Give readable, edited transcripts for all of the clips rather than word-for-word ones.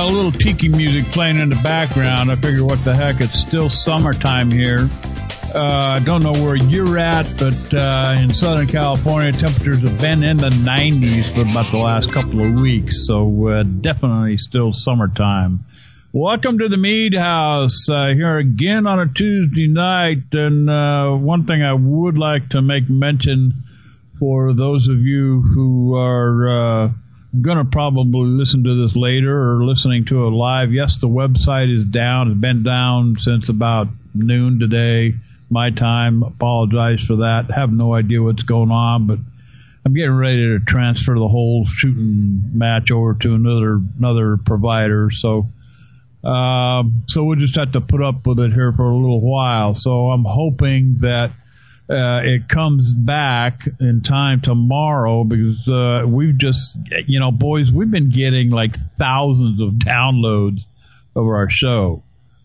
a little tiki music playing in the background. I figure, what the heck, it's still summertime here. I don't know where you're at, but in Southern California, temperatures have been in the 90s for about the last couple of weeks, so definitely still summertime. Welcome to the Mead House, here again on a Tuesday night, and one thing I would like to make mention for those of you who are going to probably listen to this later or listening to it live. Yes, the website is down. It's been down since about noon today, my time. Apologize for that. Have no idea what's going on, but I'm getting ready to transfer the whole shooting match over to another provider. So we'll just have to put up with it here for a little while. So I'm hoping that it comes back in time tomorrow, because we've just, boys, we've been getting like thousands of downloads of our show.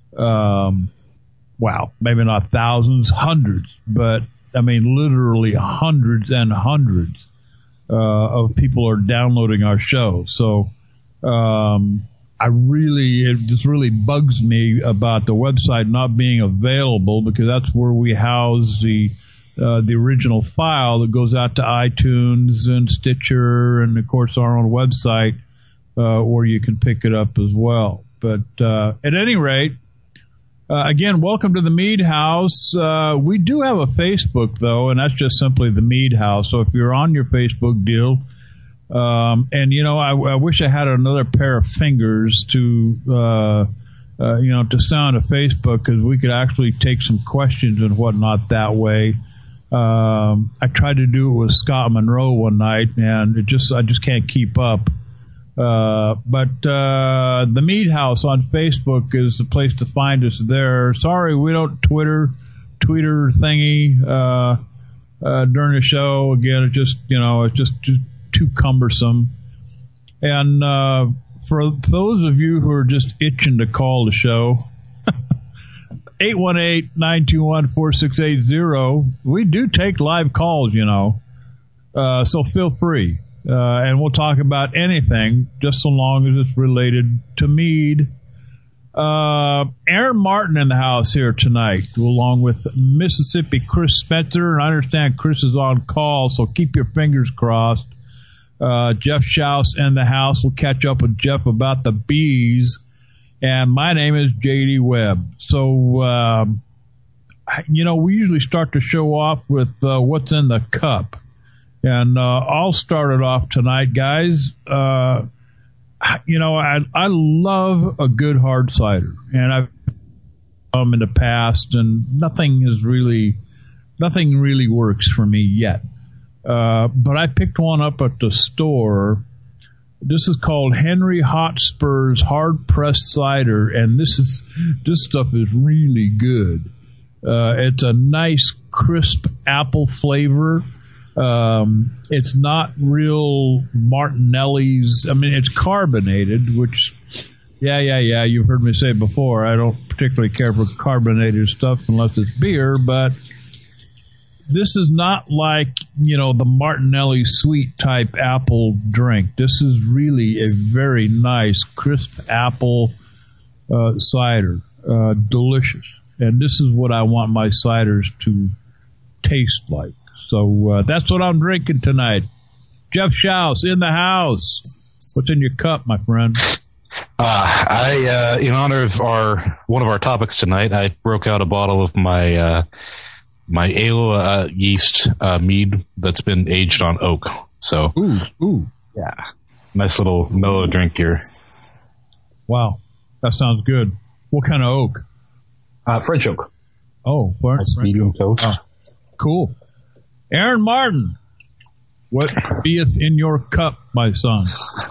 Wow, maybe not thousands, hundreds, but I mean literally hundreds and hundreds of people are downloading our show. So it just really bugs me about the website not being available, because that's where we house the original file that goes out to iTunes and Stitcher and, of course, our own website, where you can pick it up as well. But at any rate, again, welcome to the Mead House. We do have a Facebook, though, and that's just simply the Mead House. So if you're on your Facebook deal, I wish I had another pair of fingers to stay on to Facebook, because we could actually take some questions and whatnot that way. I tried to do it with Scott Monroe one night, and I just can't keep up. But the Mead House on Facebook is the place to find us there. Sorry, we don't Twitter thingy during the show. Again, it's just too cumbersome. And for those of you who are just itching to call the show, 818-921-4680. We do take live calls, so feel free. And we'll talk about anything, just so long as it's related to mead. Aaron Martin in the house here tonight, along with Mississippi Chris Spencer. And I understand Chris is on call, so keep your fingers crossed. Jeff Schaus in the house. We'll catch up with Jeff about the bees. And my name is J.D. Webb. So, we usually start the show off with what's in the cup. And I'll start it off tonight, guys. I love a good hard cider. And I've in the past, and nothing really works for me yet. But I picked one up at the store. This is called Henry Hotspur's Hard Pressed Cider, and this stuff is really good. It's a nice crisp apple flavor. It's not real Martinelli's. I mean, it's carbonated, which, yeah, you've heard me say before. I don't particularly care for carbonated stuff unless it's beer, but this is not like, the Martinelli sweet type apple drink. This is really a very nice, crisp apple cider. Delicious. And this is what I want my ciders to taste like. So that's what I'm drinking tonight. Jeff Schaus in the house. What's in your cup, my friend? In honor of one of our topics tonight, I broke out a bottle of my ale yeast mead that's been aged on oak. So, ooh, yeah, nice little mellow drink here. Wow, that sounds good. What kind of oak? French oak. Oh, nice medium toast. Cool. Aaron Martin, what beeth in your cup, my son?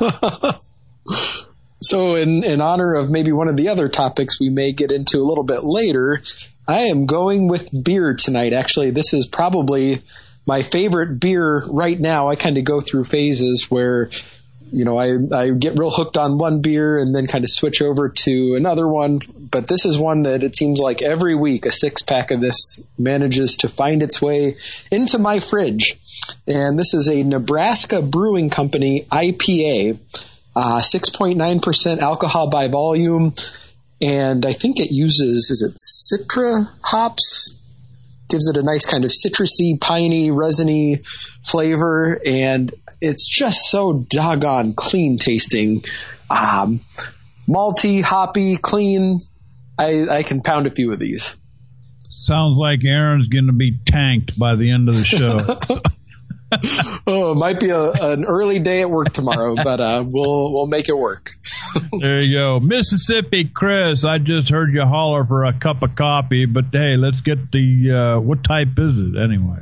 So in honor of maybe one of the other topics we may get into a little bit later, I am going with beer tonight. Actually, this is probably my favorite beer right now. I kind of go through phases where, I get real hooked on one beer and then kind of switch over to another one. But this is one that it seems like every week a 6-pack of this manages to find its way into my fridge. And this is a Nebraska Brewing Company IPA. 6.9% alcohol by volume, and I think it uses, is it Citra hops? Gives it a nice kind of citrusy, piney, resiny flavor, and it's just so doggone clean tasting. Malty, hoppy, clean. I can pound a few of these. Sounds like Aaron's going to be tanked by the end of the show. Oh, it might be an early day at work tomorrow, but we'll make it work. There you go. Mississippi Chris, I just heard you holler for a cup of coffee, but hey, let's get the, what type is it anyway?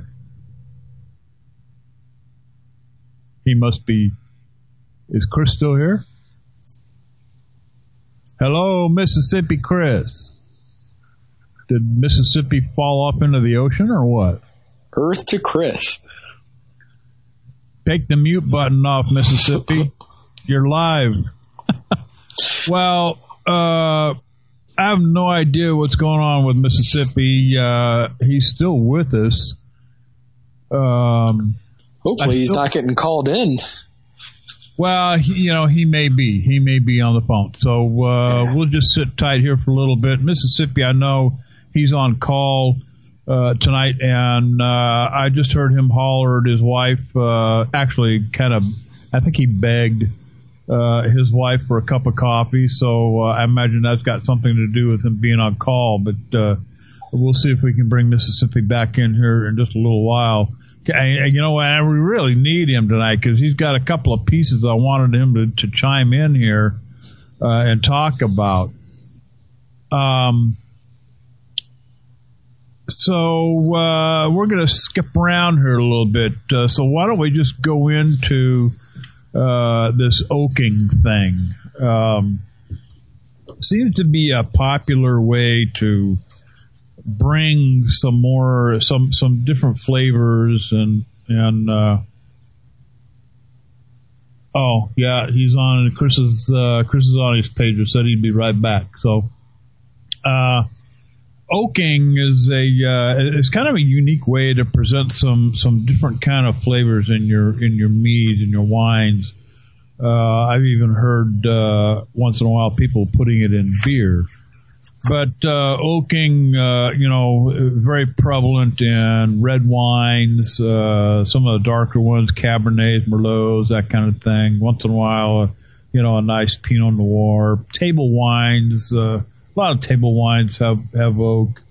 He must be, is Chris still here? Hello, Mississippi Chris. Did Mississippi fall off into the ocean or what? Earth to Chris. Take the mute button off, Mississippi. You're live. Well, I have no idea what's going on with Mississippi. He's still with us. Hopefully he's not getting called in. Well, he may be. He may be on the phone. So we'll just sit tight here for a little bit. Mississippi, I know he's on call tonight, and I just heard him holler at his wife. Actually, I think he begged his wife for a cup of coffee. So I imagine that's got something to do with him being on call. But we'll see if we can bring Mississippi back in here in just a little while. You know what? We really need him tonight because he's got a couple of pieces I wanted him to chime in here and talk about. So we're going to skip around here a little bit. So why don't we just go into this oaking thing? Seems to be a popular way to bring some different flavors and oh yeah, he's on Chris is on his page. Said he'd be right back. So oaking is it's kind of a unique way to present some different kind of flavors in your meads and your wines. I've even heard once in a while people putting it in beer. But oaking, very prevalent in red wines, some of the darker ones, Cabernets, Merlots, that kind of thing. Once in a while, a nice Pinot Noir. Table wines, a lot of table wines have oak.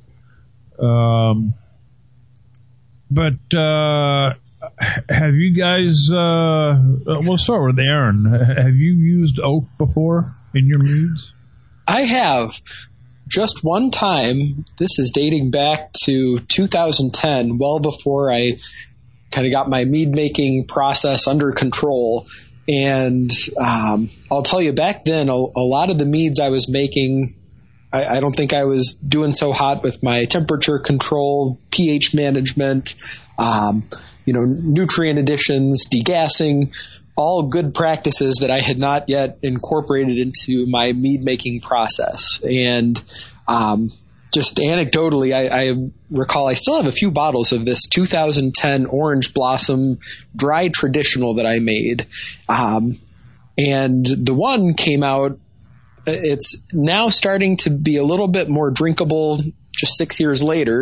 But have you guys? We'll start with Aaron. Have you used oak before in your meads? I have. Just one time. This is dating back to 2010, well before I kind of got my mead making process under control. And I'll tell you, back then, a lot of the meads I was making, I don't think I was doing so hot with my temperature control, pH management, nutrient additions, degassing, all good practices that I had not yet incorporated into my mead making process. And just anecdotally, I recall I still have a few bottles of this 2010 Orange Blossom dry traditional that I made. And the one came out, it's now starting to be a little bit more drinkable just 6 years later.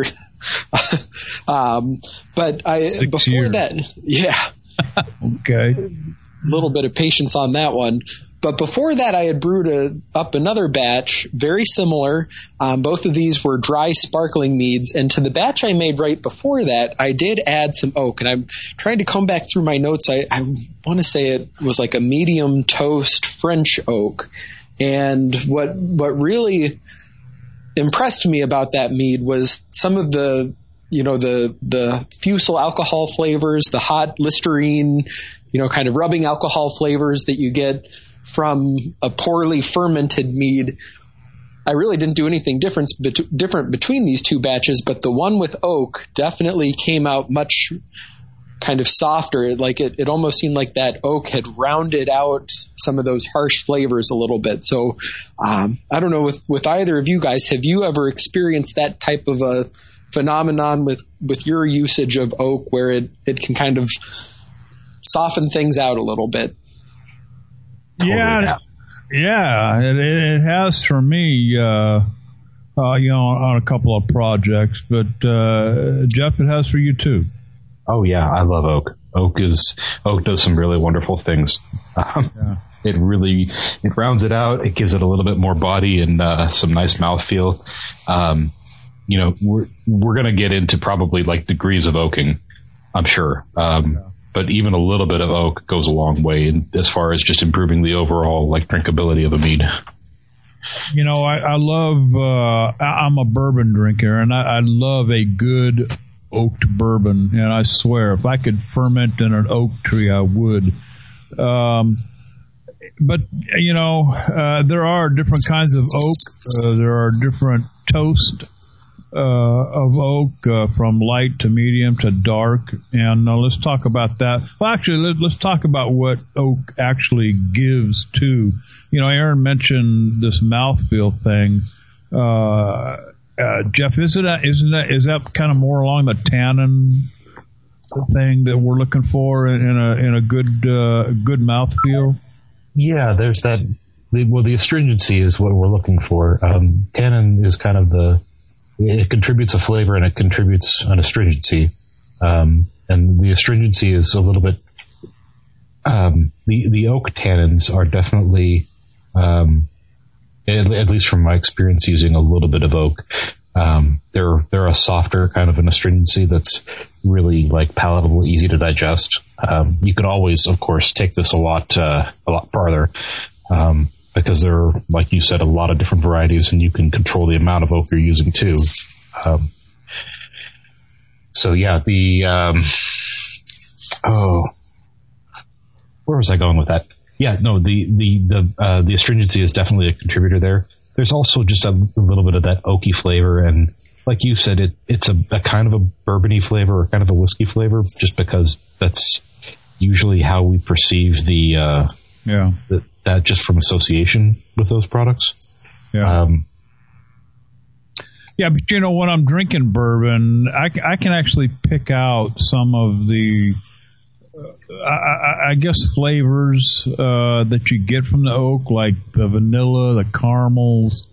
But before that, yeah. Okay. A little bit of patience on that one. But before that, I had brewed up another batch, very similar. Both of these were dry sparkling meads. And to the batch I made right before that, I did add some oak. And I'm trying to come back through my notes. I want to say it was like a medium toast French oak. And what really impressed me about that mead was some of the fusel alcohol flavors, the hot Listerine, kind of rubbing alcohol flavors that you get from a poorly fermented mead. I really didn't do anything different between these two batches, but the one with oak definitely came out much kind of softer. Like it almost seemed like that oak had rounded out some of those harsh flavors a little bit. So I don't know with either of you guys, have you ever experienced that type of a phenomenon with your usage of oak where it can kind of soften things out a little bit? Yeah, it has for me, on a couple of projects, but Jeff, it has for you too. Oh yeah, I love oak. Oak does some really wonderful things. It rounds it out. It gives it a little bit more body and some nice mouthfeel. We're going to get into probably like degrees of oaking, I'm sure. But even a little bit of oak goes a long way as far as just improving the overall like drinkability of a mead. I love, I'm a bourbon drinker, and I love a good oaked bourbon, and I swear if I could ferment in an oak tree, I would. But there are different kinds of oak. There are different toast of oak, from light to medium to dark, and let's talk about that. Well, actually, let's talk about what oak actually gives too. Aaron mentioned this mouthfeel thing. Jeff, is that kind of more along the tannin thing that we're looking for in a good mouthfeel? Yeah, there's that. The astringency is what we're looking for. Tannin is kind of it contributes a flavor and it contributes an astringency. And the astringency is a little bit, the oak tannins are definitely, at least from my experience using a little bit of oak, they're a softer kind of an astringency that's really like palatable, easy to digest. You can always, of course, take this a lot farther, because there are, like you said, a lot of different varieties, and you can control the amount of oak you're using too. Where was I going with that? Yeah, no, the astringency is definitely a contributor there. There's also just a little bit of that oaky flavor, and like you said, it's a kind of a bourbony flavor or kind of a whiskey flavor, just because that's usually how we perceive that just from association with those products. Yeah. But when I'm drinking bourbon, I can actually pick out some of the, I guess, flavors that you get from the oak, like the vanilla, the caramels,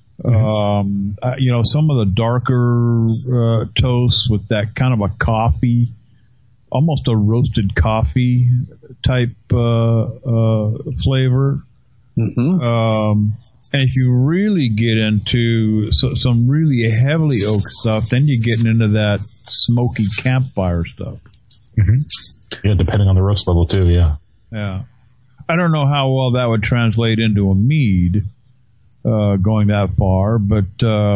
some of the darker toasts with that kind of a coffee, almost a roasted coffee type flavor. Mm-hmm. And if you really get into some really heavily oak stuff, then you're getting into that smoky campfire stuff. Mm-hmm. Yeah, depending on the roast level too. Yeah. Yeah. I don't know how well that would translate into a mead, going that far, but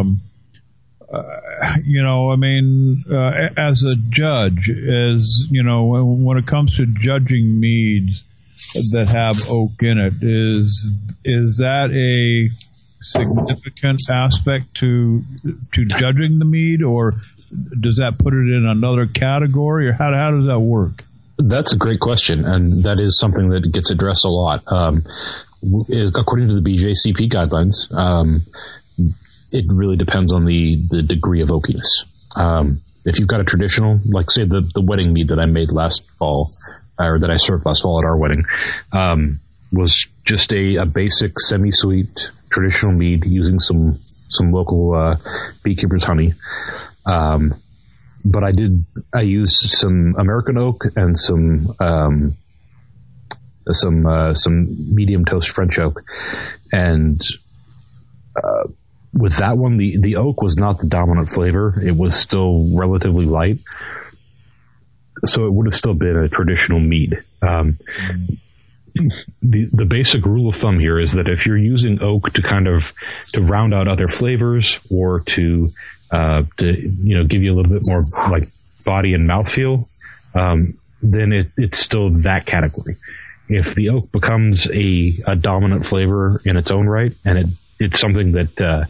as a judge, when it comes to judging meads that have oak in it, is that a significant aspect to judging the mead, or does that put it in another category, or how does that work? That's a great question, and that is something that gets addressed a lot. According to the BJCP guidelines, it really depends on the degree of oakiness. If you've got a traditional, like say the wedding mead that I made last fall, or that I served last fall at our wedding, was just a basic semi-sweet traditional mead using some local beekeeper's honey. But I used some American oak and some medium toast French oak, and with that one, the oak was not the dominant flavor. It was still relatively light, so it would have still been a traditional mead. The basic rule of thumb here is that if you're using oak to round out other flavors, or to give you a little bit more like body and mouthfeel, then it's still that category. If the oak becomes a dominant flavor in its own right, and it's something that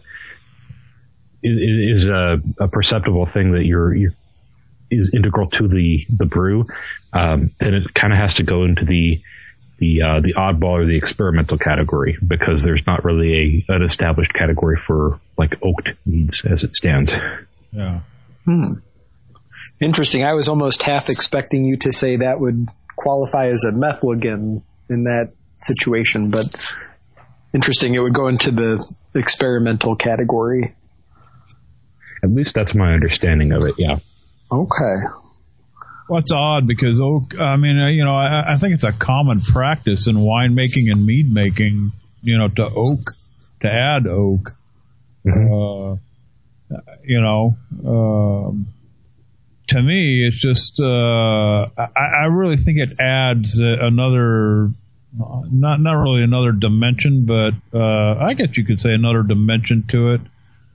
is a perceptible thing that is integral to the brew, then it kind of has to go into the oddball or the experimental category, because there's not really an established category for like oaked meads as it stands. Yeah. Interesting. I was almost half expecting you to say that would qualify as a methlogen, in that situation, but interesting. It would go into the experimental category. At least that's my understanding of it, yeah. Okay. Well, it's odd because oak, I think it's a common practice in winemaking and mead making, to add oak. Mm-hmm. To me, it's just, I really think it adds another, not really another dimension, but I guess you could say another dimension to it.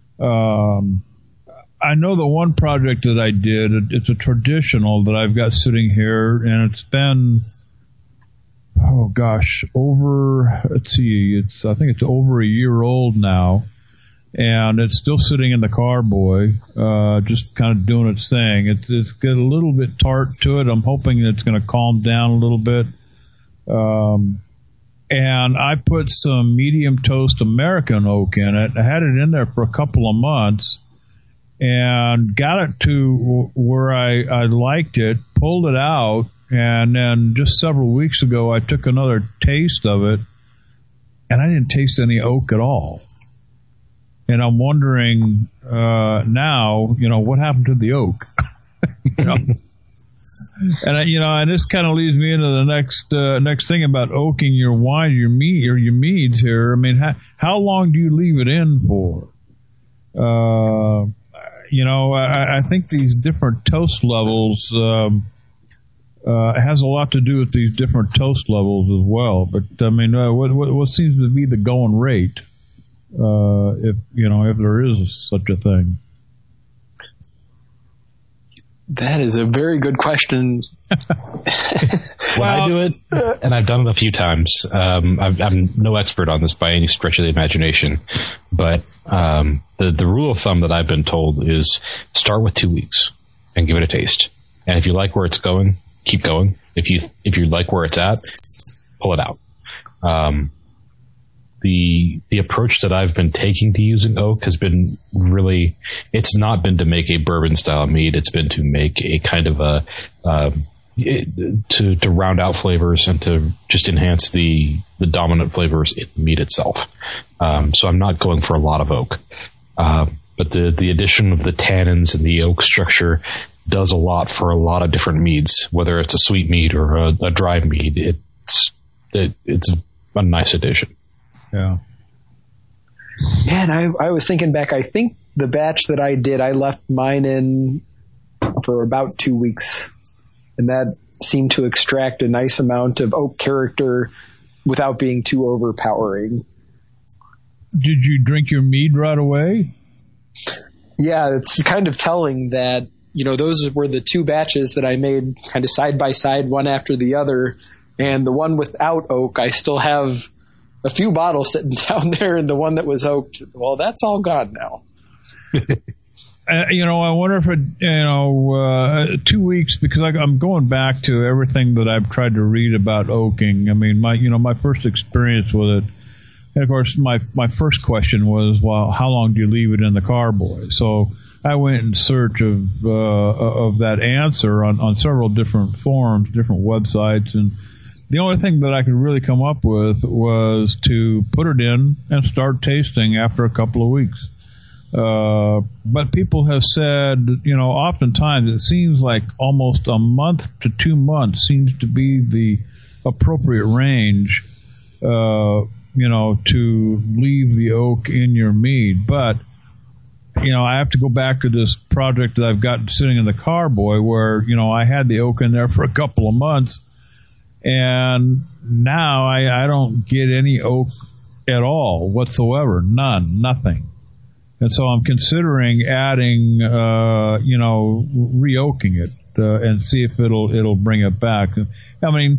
I know the one project that I did, it's a traditional that I've got sitting here, and it's been, I think it's over a year old now, and it's still sitting in the carboy, just kind of doing its thing. It's got a little bit tart to it. I'm hoping it's going to calm down a little bit. And I put some medium toast American oak in it. I had it in there for a couple of months and got it to where I liked it, pulled it out, and then just several weeks ago I took another taste of it, and I didn't taste any oak at all. And I'm wondering now, what happened to the oak? And and this kind of leads me into the next thing about oaking your wine, your meads here. I mean, how long do you leave it in for? I think these different toast levels has a lot to do with these different toast levels as well. But I mean, what seems to be the going rate, if there is such a thing? That is a very good question. When I do it, and I've done it a few times, I'm no expert on this by any stretch of the imagination, but the rule of thumb that I've been told is start with 2 weeks and give it a taste. And if you like where it's going, keep going. If you like where it's at, pull it out. The approach that I've been taking to using oak has been really, it's not been to make a bourbon style mead. It's been to make a kind of to round out flavors and to just enhance the dominant flavors in the mead itself. So I'm not going for a lot of oak. But the addition of the tannins and the oak structure does a lot for a lot of different meads, whether it's a sweet mead or a dry mead. It's a nice addition. Yeah. Yeah, and I was thinking back, I think the batch that I did, I left mine in for about 2 weeks, and that seemed to extract a nice amount of oak character without being too overpowering. Did you drink your mead right away? Yeah, it's kind of telling that, those were the two batches that I made kind of side by side, one after the other, and the one without oak, I still have a few bottles sitting down there, and the one that was oaked, well, that's all gone now. I wonder if 2 weeks, because I'm going back to everything that I've tried to read about oaking. I mean, my first experience with it, and of course, my first question was, well, how long do you leave it in the carboy? So I went in search of that answer on several different forums, different websites, and the only thing that I could really come up with was to put it in and start tasting after a couple of weeks. But people have said, oftentimes it seems like almost a month to 2 months seems to be the appropriate range, to leave the oak in your mead. But, I have to go back to this project that I've got sitting in the carboy where, I had the oak in there for a couple of months. And now I don't get any oak at all whatsoever. Nothing. And so I'm considering adding, re-oaking it, and see if it'll bring it back. I mean,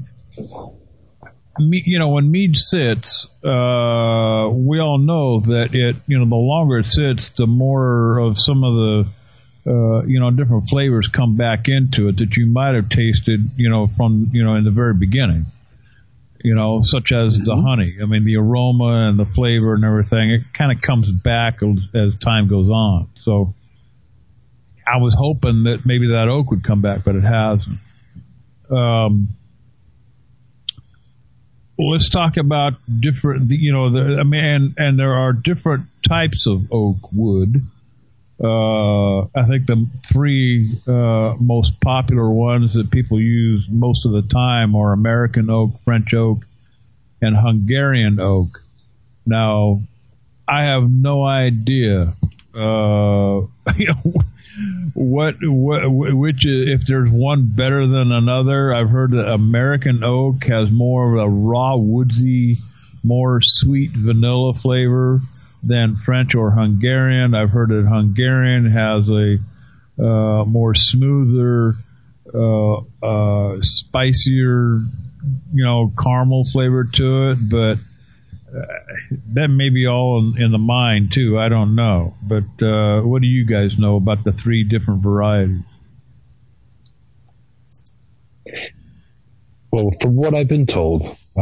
when mead sits, we all know that the longer it sits, the more of some of the, different flavors come back into it that you might have tasted, from, in the very beginning, such as the honey. I mean, the aroma and the flavor and everything, it kind of comes back as time goes on. So I was hoping that maybe that oak would come back, but it hasn't. let's talk about different, and there are different types of oak wood. I think the three most popular ones that people use most of the time are American oak, French oak, and Hungarian oak. Now, I have no idea, which is, if there's one better than another. I've heard that American oak has more of a raw, woodsy, more sweet vanilla flavor than French or Hungarian. I've heard that Hungarian has a more smoother, spicier, caramel flavor to it, but that may be all in the mind too. I don't know. But what do you guys know about the three different varieties? Well, from what I've been told,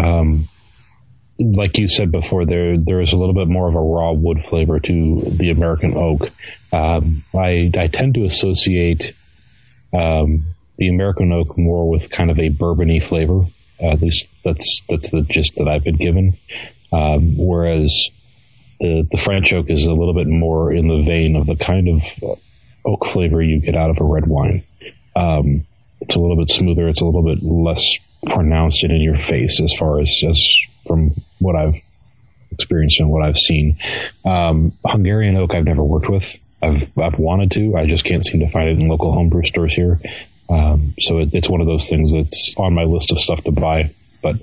like you said before, there is a little bit more of a raw wood flavor to the American oak. I tend to associate the American oak more with kind of a bourbony flavor. At least that's the gist that I've been given. Whereas the French oak is a little bit more in the vein of the kind of oak flavor you get out of a red wine. It's a little bit smoother. It's a little bit less pronounced and in your face as far as from what I've experienced and what I've seen. Hungarian oak I've never worked with. I've wanted to. I just can't seem to find it in local homebrew stores here. So it's one of those things that's on my list of stuff to buy, but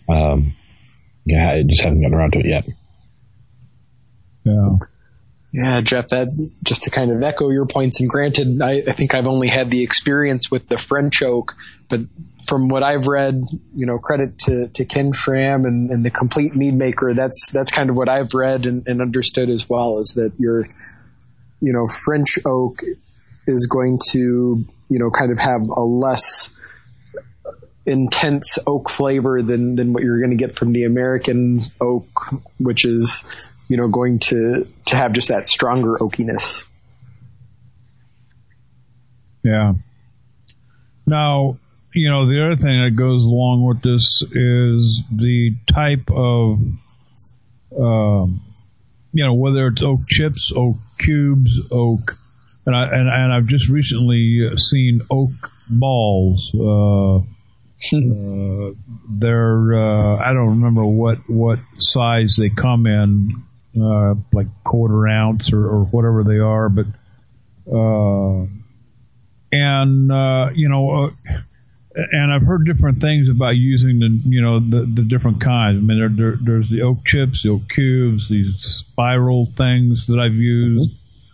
I just haven't gotten around to it yet. Yeah, Jeff, that just to kind of echo your points, and granted, I think I've only had the experience with the French oak, but from what I've read, credit to Ken Schramm and the Complete Mead Maker, that's kind of what I've read and understood as well, is that your, French oak is going to, kind of have a less intense oak flavor than what you're going to get from the American oak, which is, going to have just that stronger oakiness. Yeah. Now, the other thing that goes along with this is the type of, whether it's oak chips, oak cubes, oak, and I've just recently seen oak balls. They're I don't remember what size they come in, like quarter ounce or whatever they are, but and I've heard different things about using the different kinds. I mean, there's the oak chips, the oak cubes, these spiral things that I've used,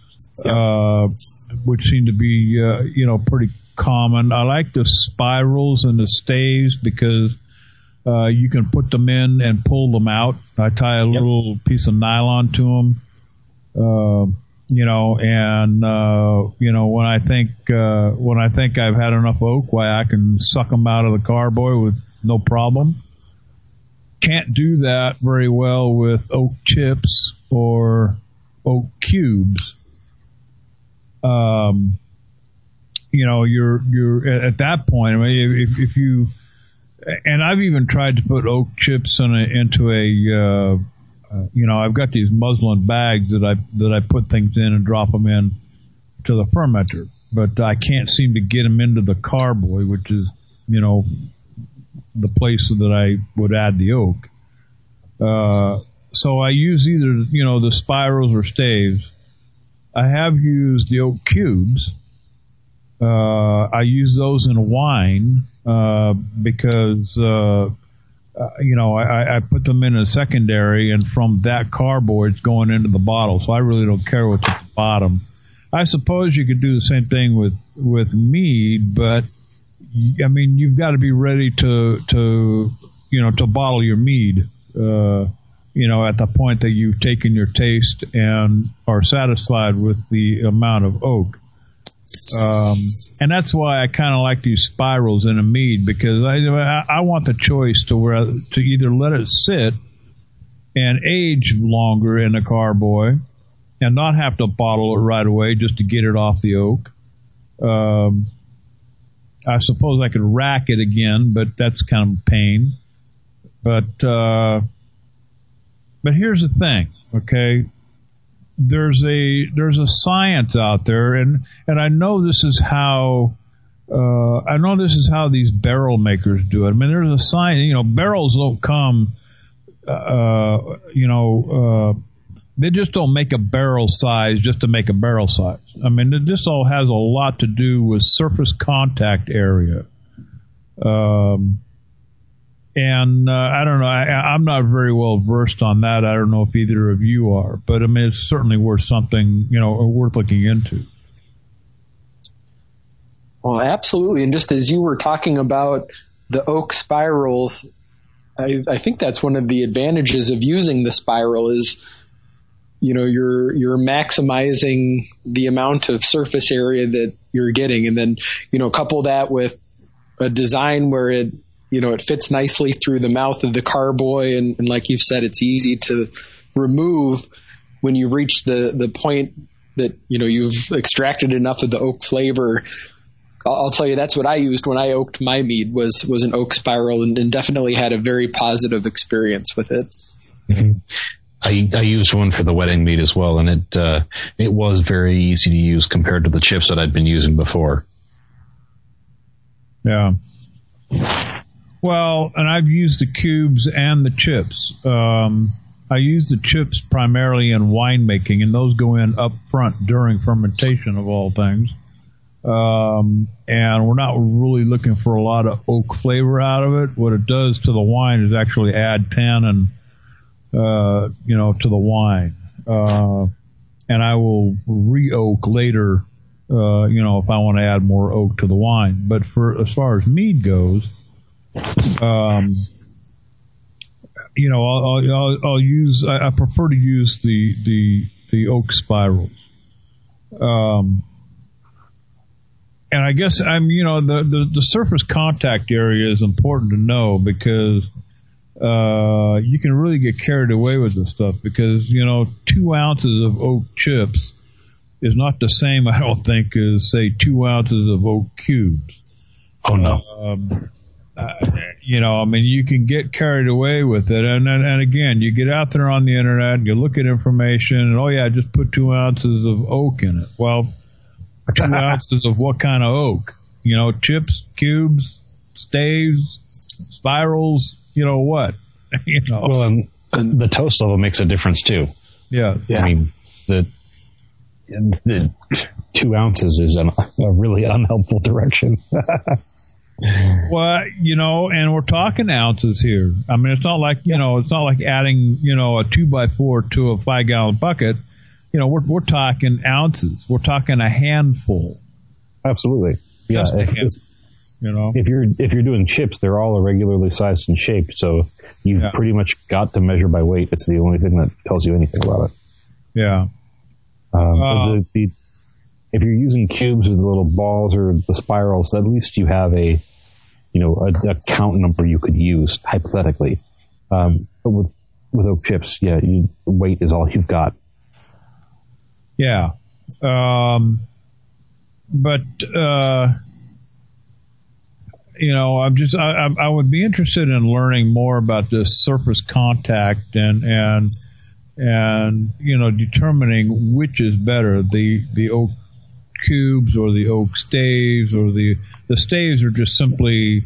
which seem to be pretty common. I like the spirals and the staves because you can put them in and pull them out. I tie a little piece of nylon to them, when I think I've had enough oak, why I can suck them out of the carboy with no problem. Can't do that very well with oak chips or oak cubes. You're at that point. I mean, if you, and I've even tried to put oak chips into a, I've got these muslin bags that I put things in and drop them in to the fermenter, but I can't seem to get them into the carboy, which is, the place that I would add the oak. So I use either, the spirals or staves. I have used the oak cubes. I use those in wine because I put them in a secondary, and from that carboy it's going into the bottle, so I really don't care what's at the bottom. I suppose you could do the same thing with mead, but I mean, you've got to be ready to bottle your mead, at the point that you've taken your taste and are satisfied with the amount of oak. And that's why I kind of like these spirals in a mead, because I want the choice to either let it sit and age longer in a carboy and not have to bottle it right away just to get it off the oak. I suppose I could rack it again, but that's kind of a pain. But here's the thing, okay? There's a science out there, and I know this is how these barrel makers do it. I mean, there's a science. Barrels don't come. They just don't make a barrel size just to make a barrel size. I mean, this all has a lot to do with surface contact area. And I don't know. I'm not very well versed on that. I don't know if either of you are, but I mean, it's certainly worth something, worth looking into. Well, absolutely. And just as you were talking about the oak spirals, I think that's one of the advantages of using the spiral is, you're maximizing the amount of surface area that you're getting, and then, couple that with a design where it fits nicely through the mouth of the carboy, and like you've said, it's easy to remove when you reach the point that you've extracted enough of the oak flavor. I'll tell you, that's what I used when I oaked my mead was an oak spiral, and definitely had a very positive experience with it. Mm-hmm. I used one for the wedding mead as well, and it was very easy to use compared to the chips that I'd been using before. Yeah. Well, and I've used the cubes and the chips. I use the chips primarily in winemaking, and those go in up front during fermentation of all things. And we're not really looking for a lot of oak flavor out of it. What it does to the wine is actually add tannin, to the wine. And I will re-oak later, if I want to add more oak to the wine. But as far as mead goes, I'll use. I prefer to use the oak spirals. And I guess the surface contact area is important to know because you can really get carried away with this stuff because 2 ounces of oak chips is not the same, I don't think, as say 2 ounces of oak cubes. Oh no. You can get carried away with it. And again, you get out there on the internet and you look at information and, just put 2 ounces of oak in it. Well, 2 ounces of what kind of oak? Chips, cubes, staves, spirals, what? Well, and the toast level makes a difference too. Yeah. I mean, the 2 ounces is a really unhelpful direction. Well, and we're talking ounces here. I mean, it's not like, it's not like adding, a 2x4 to a 5-gallon bucket. We're talking ounces. We're talking a handful. Absolutely. Yeah. If you're doing chips, they're all irregularly sized and shaped. So you've pretty much got to measure by weight. It's the only thing that tells you anything about it. Yeah. If you're using cubes or the little balls or the spirals, at least you have a count number you could use hypothetically. But with oak chips, weight is all you've got. Yeah. I would be interested in learning more about this surface contact and determining which is better, the oak cubes or the oak staves, or the staves are just simply,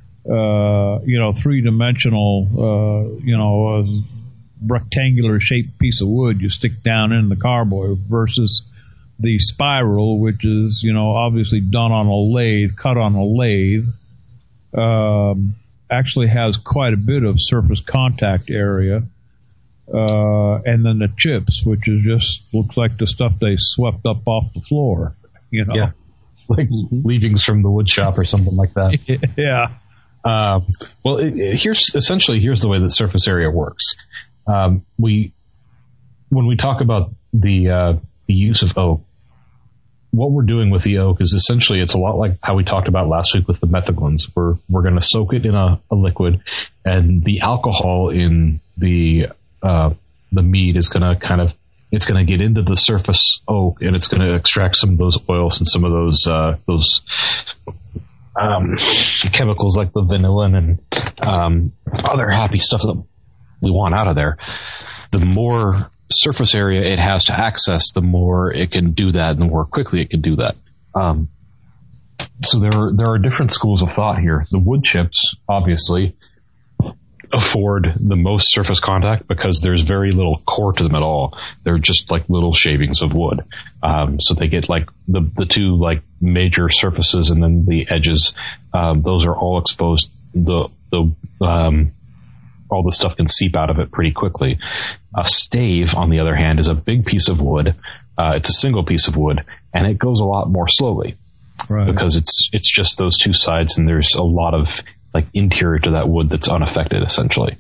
3-dimensional, rectangular shaped piece of wood you stick down in the carboy versus the spiral, which is, obviously done on a lathe, cut on a lathe, actually has quite a bit of surface contact area. And then the chips, which is just looks like the stuff they swept up off the floor, Yeah. Like leavings from the wood shop or something like that. Yeah. Well, here's the way that surface area works. When we talk about the use of oak, what we're doing with the oak is essentially it's a lot like how we talked about last week with the metheglins. We're going to soak it in a liquid, and the alcohol in the mead is going to it's going to get into the surface oak, and it's going to extract some of those oils and some of those chemicals like the vanillin and other happy stuff that we want out of there, the more surface area it has to access, the more it can do that, and the more quickly it can do that. So there are different schools of thought here. The wood chips, obviously, afford the most surface contact because there's very little core to them at all. They're just like little shavings of wood. So they get like the two like major surfaces, and then the edges. Those are all exposed. All the stuff can seep out of it pretty quickly. A stave, on the other hand, is a big piece of wood. It's a single piece of wood, and it goes a lot more slowly. Right. Because it's just those two sides, and there's a lot of like interior to that wood that's unaffected, essentially.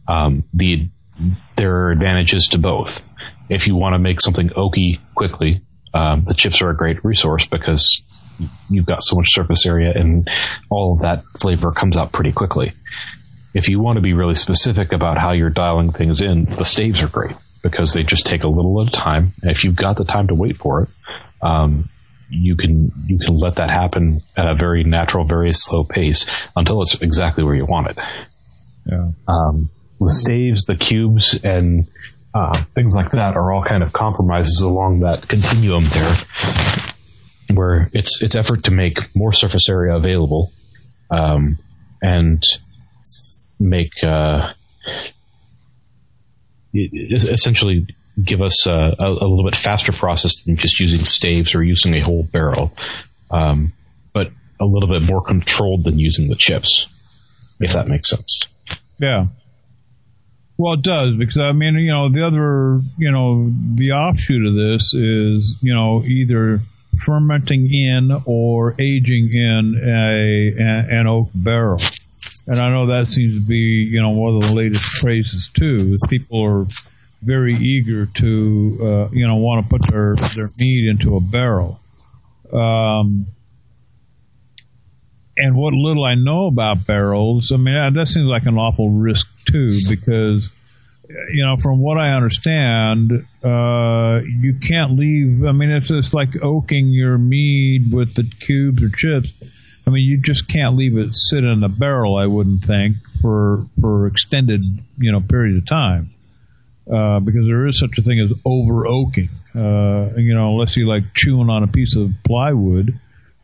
There are advantages to both. If you want to make something oaky quickly, the chips are a great resource because you've got so much surface area, and all of that flavor comes out pretty quickly. If you want to be really specific about how you're dialing things in, the staves are great because they just take a little at a time. And if you've got the time to wait for it, you can let that happen at a very natural, very slow pace until it's exactly where you want it. Yeah. The staves, the cubes, and things like that are all kind of compromises along that continuum there, where it's effort to make more surface area available, and make essentially give us a little bit faster process than just using staves or using a whole barrel, but a little bit more controlled than using the chips, if that makes sense. Yeah. Well, it does, because I mean, the other, the offshoot of this is, either fermenting in or aging in an oak barrel. And I know that seems to be, one of the latest crazes too, is people are very eager to, want to put their meat into a barrel. And what little I know about barrels, I mean, that seems like an awful risk too, because, from what I understand, you can't leave, I mean, it's just like oaking your mead with the cubes or chips. I mean, you just can't leave it sit in the barrel, I wouldn't think, for extended, period of time. Because there is such a thing as over oaking, unless you like chewing on a piece of plywood.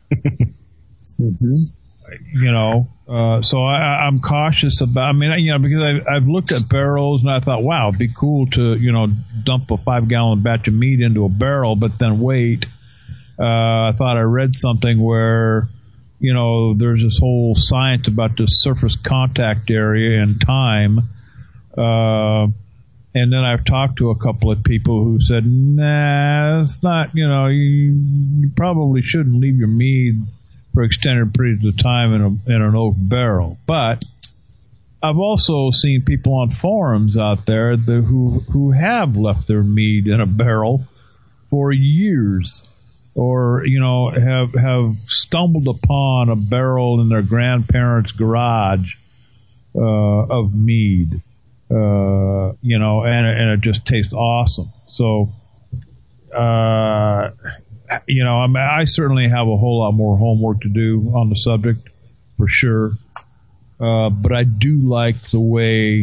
So I'm cautious about, because I've looked at barrels and I thought, wow, it'd be cool to, dump a 5-gallon batch of meat into a barrel, but then wait. I thought I read something where, there's this whole science about the surface contact area and time. And then I've talked to a couple of people who said, nah, it's not, you probably shouldn't leave your mead for extended periods of time in an oak barrel. But I've also seen people on forums out there who have left their mead in a barrel for years, or have stumbled upon a barrel in their grandparents' garage of mead, and it just tastes awesome. So, I certainly have a whole lot more homework to do on the subject, for sure. But I do like the way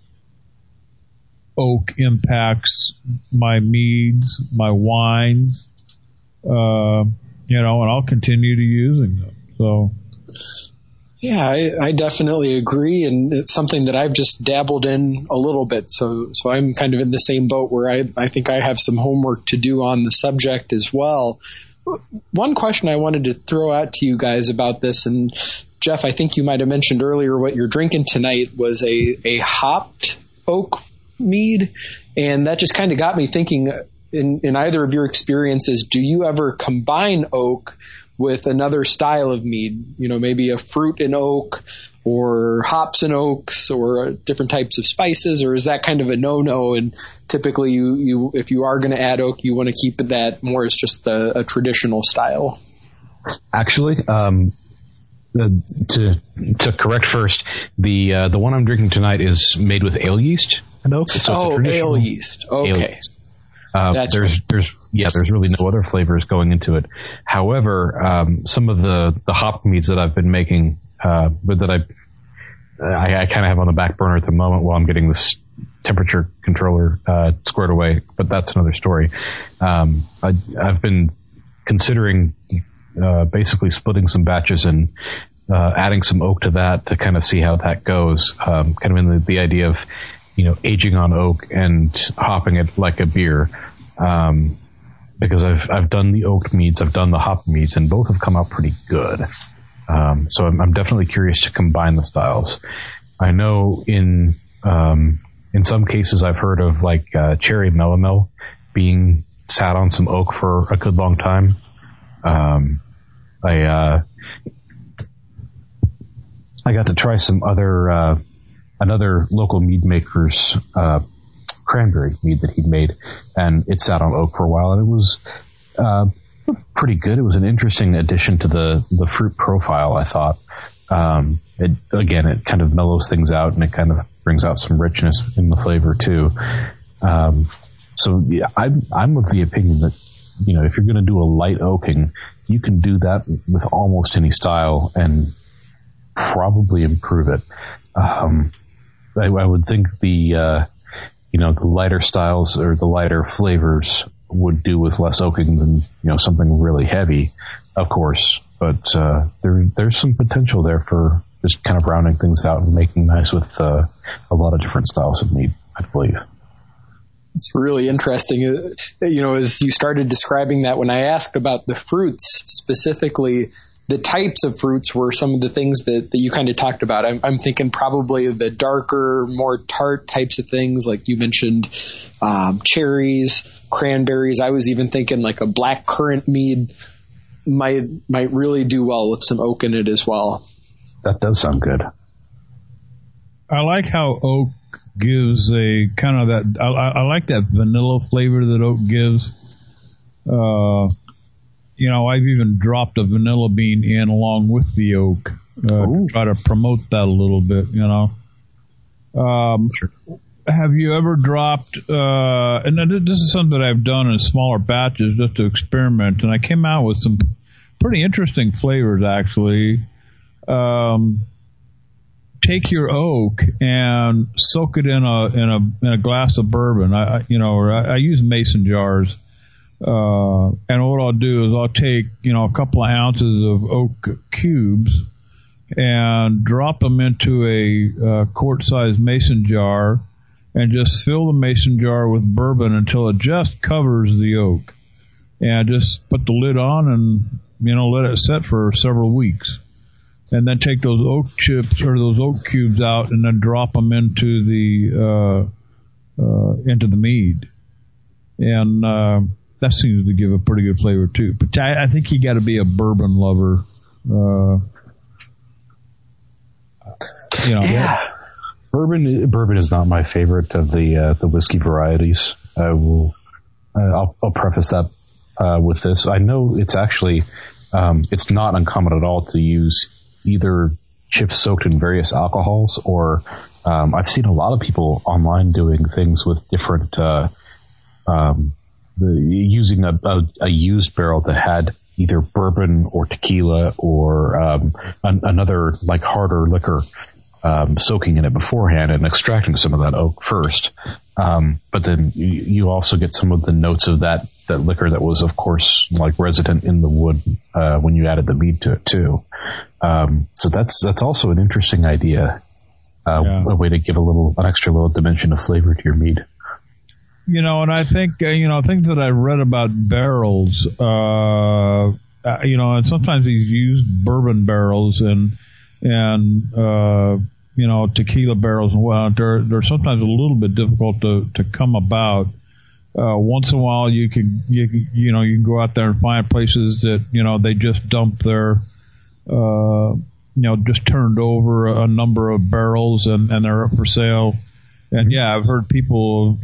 oak impacts my meads, my wines, and I'll continue to using them. So, yeah, I definitely agree, and it's something that I've just dabbled in a little bit. So I'm kind of in the same boat where I think I have some homework to do on the subject as well. One question I wanted to throw out to you guys about this, and Jeff, I think you might have mentioned earlier what you're drinking tonight was a hopped oak mead, and that just kind of got me thinking, in either of your experiences, do you ever combine oak with another style of mead, maybe a fruit in oak or hops in oaks or different types of spices, or is that kind of a no-no? And typically you if you are going to add oak, you want to keep that more as just a traditional style. Actually, to correct first, the one I'm drinking tonight is made with ale yeast and oak. So ale yeast. Okay. Ale yeast. There's really no other flavors going into it. However, some of the hop meads that I've been making, but that I kind of have on the back burner at the moment while I'm getting this temperature controller squared away, but that's another story. I've been considering basically splitting some batches and adding some oak to that to kind of see how that goes. Kind of in the idea of, aging on oak and hopping it like a beer. Because I've done the oak meads, I've done the hop meads, and both have come out pretty good. So I'm definitely curious to combine the styles. I know in some cases I've heard of like cherry melomel being sat on some oak for a good long time. I got to try some another local mead maker's cranberry mead that he'd made, and it sat on oak for a while, and it was pretty good. It was an interesting addition to the fruit profile, I thought. It kind of mellows things out, and it kind of brings out some richness in the flavor too. So yeah, I'm of the opinion that, if you're going to do a light oaking, you can do that with almost any style and probably improve it. I would think the lighter styles or the lighter flavors would do with less oaking than, something really heavy, of course. But there's some potential there for just kind of rounding things out and making nice with a lot of different styles of mead, I believe. It's really interesting. As you started describing that, when I asked about the fruits specifically, the types of fruits were some of the things that you kind of talked about. I'm thinking probably the darker, more tart types of things, like you mentioned, cherries, cranberries. I was even thinking like a black currant mead might really do well with some oak in it as well. That does sound good. I like how oak gives a kind of that. I like that vanilla flavor that oak gives. I've even dropped a vanilla bean in along with the oak to try to promote that a little bit, Sure. Have you ever dropped, and this is something that I've done in smaller batches just to experiment, and I came out with some pretty interesting flavors, actually. Take your oak and soak it in a glass of bourbon. I use mason jars. And what I'll do is I'll take, a couple of ounces of oak cubes and drop them into a quart-sized mason jar and just fill the mason jar with bourbon until it just covers the oak. And just put the lid on and, let it set for several weeks. And then take those oak chips or those oak cubes out and then drop them into the mead. And that seems to give a pretty good flavor too. But I think you got to be a bourbon lover. Yeah. Bourbon is not my favorite of the whiskey varieties. I'll preface that with this. I know it's actually it's not uncommon at all to use either chips soaked in various alcohols, or I've seen a lot of people online doing things with different using a used barrel that had either bourbon or tequila or another like harder liquor soaking in it beforehand and extracting some of that oak first. But then you also get some of the notes of that liquor that was, of course, like resident in the wood when you added the mead to it too. So that's also an interesting idea, a way to give an extra little dimension of flavor to your mead. And I think, things that I read about barrels, and sometimes these used bourbon barrels and tequila barrels and whatnot, they're sometimes a little bit difficult to come about. Once in a while you can go out there and find places that, they just dump their, just turned over a number of barrels and they're up for sale. And yeah, I've heard people,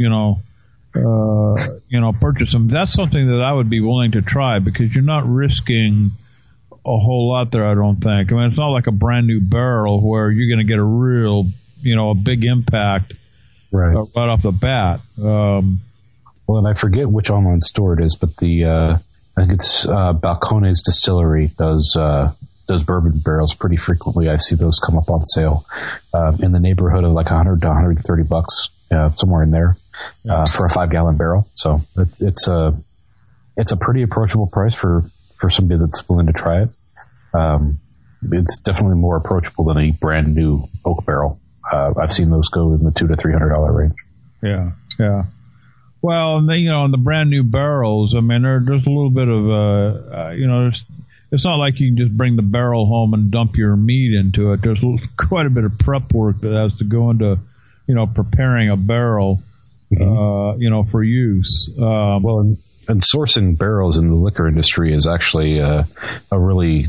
purchase them. That's something that I would be willing to try because you're not risking a whole lot there, I don't think. I mean, it's not like a brand new barrel where you're going to get a real, a big impact right off the bat. Well, and I forget which online store it is, but I think it's Balcones Distillery does bourbon barrels pretty frequently. I see those come up on sale in the neighborhood of like $100 to $130, somewhere in there, for a 5-gallon barrel. So it's a pretty approachable price for somebody that's willing to try it. It's definitely more approachable than a brand new oak barrel. I've seen those go in the $200 to $300 range. Yeah. Well, and in the brand new barrels, I mean, there's a little bit of, it's not like you can just bring the barrel home and dump your meat into it. There's quite a bit of prep work that has to go into, preparing a barrel, for use. Well, and sourcing barrels in the liquor industry is actually a really,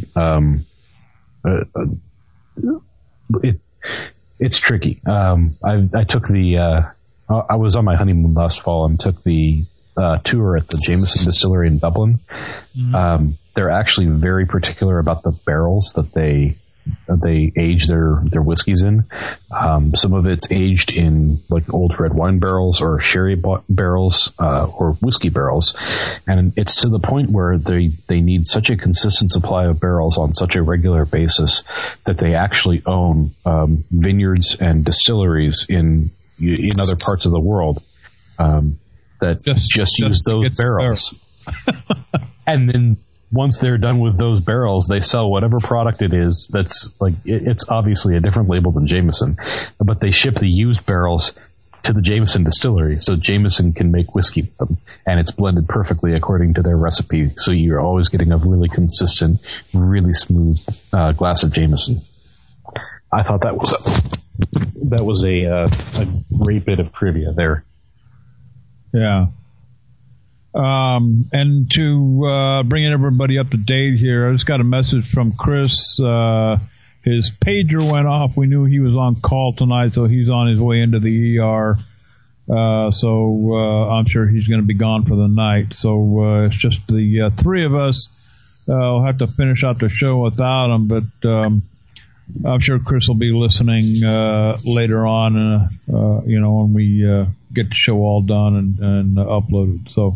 it's tricky. I took I was on my honeymoon last fall and took the tour at the Jameson Distillery in Dublin. Mm-hmm. They're actually very particular about the barrels that they age their whiskeys in. Some of it's aged in like old red wine barrels or sherry barrels or whiskey barrels, and it's to the point where they need such a consistent supply of barrels on such a regular basis that they actually own vineyards and distilleries in other parts of the world that just use those barrels. And then once they're done with those barrels, they sell whatever product it is that's like, it's obviously a different label than Jameson, but they ship the used barrels to the Jameson distillery so Jameson can make whiskey with them. And it's blended perfectly according to their recipe. So you're always getting a really consistent, really smooth glass of Jameson. I thought that was a great bit of trivia there. Yeah. And to bring everybody up to date here, I just got a message from Chris. His pager went off. We knew he was on call tonight, so he's on his way into the ER. So I'm sure he's going to be gone for the night. So it's just the three of us. I'll have to finish out the show without him, but I'm sure Chris will be listening later on, when we get the show all done and uploaded. So.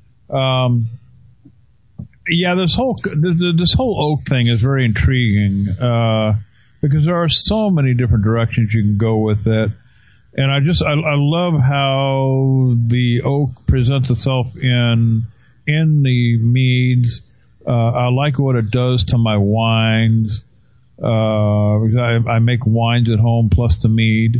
This whole oak thing is very intriguing, because there are so many different directions you can go with it. And I love how the oak presents itself in the meads. I like what it does to my wines. I make wines at home plus the mead.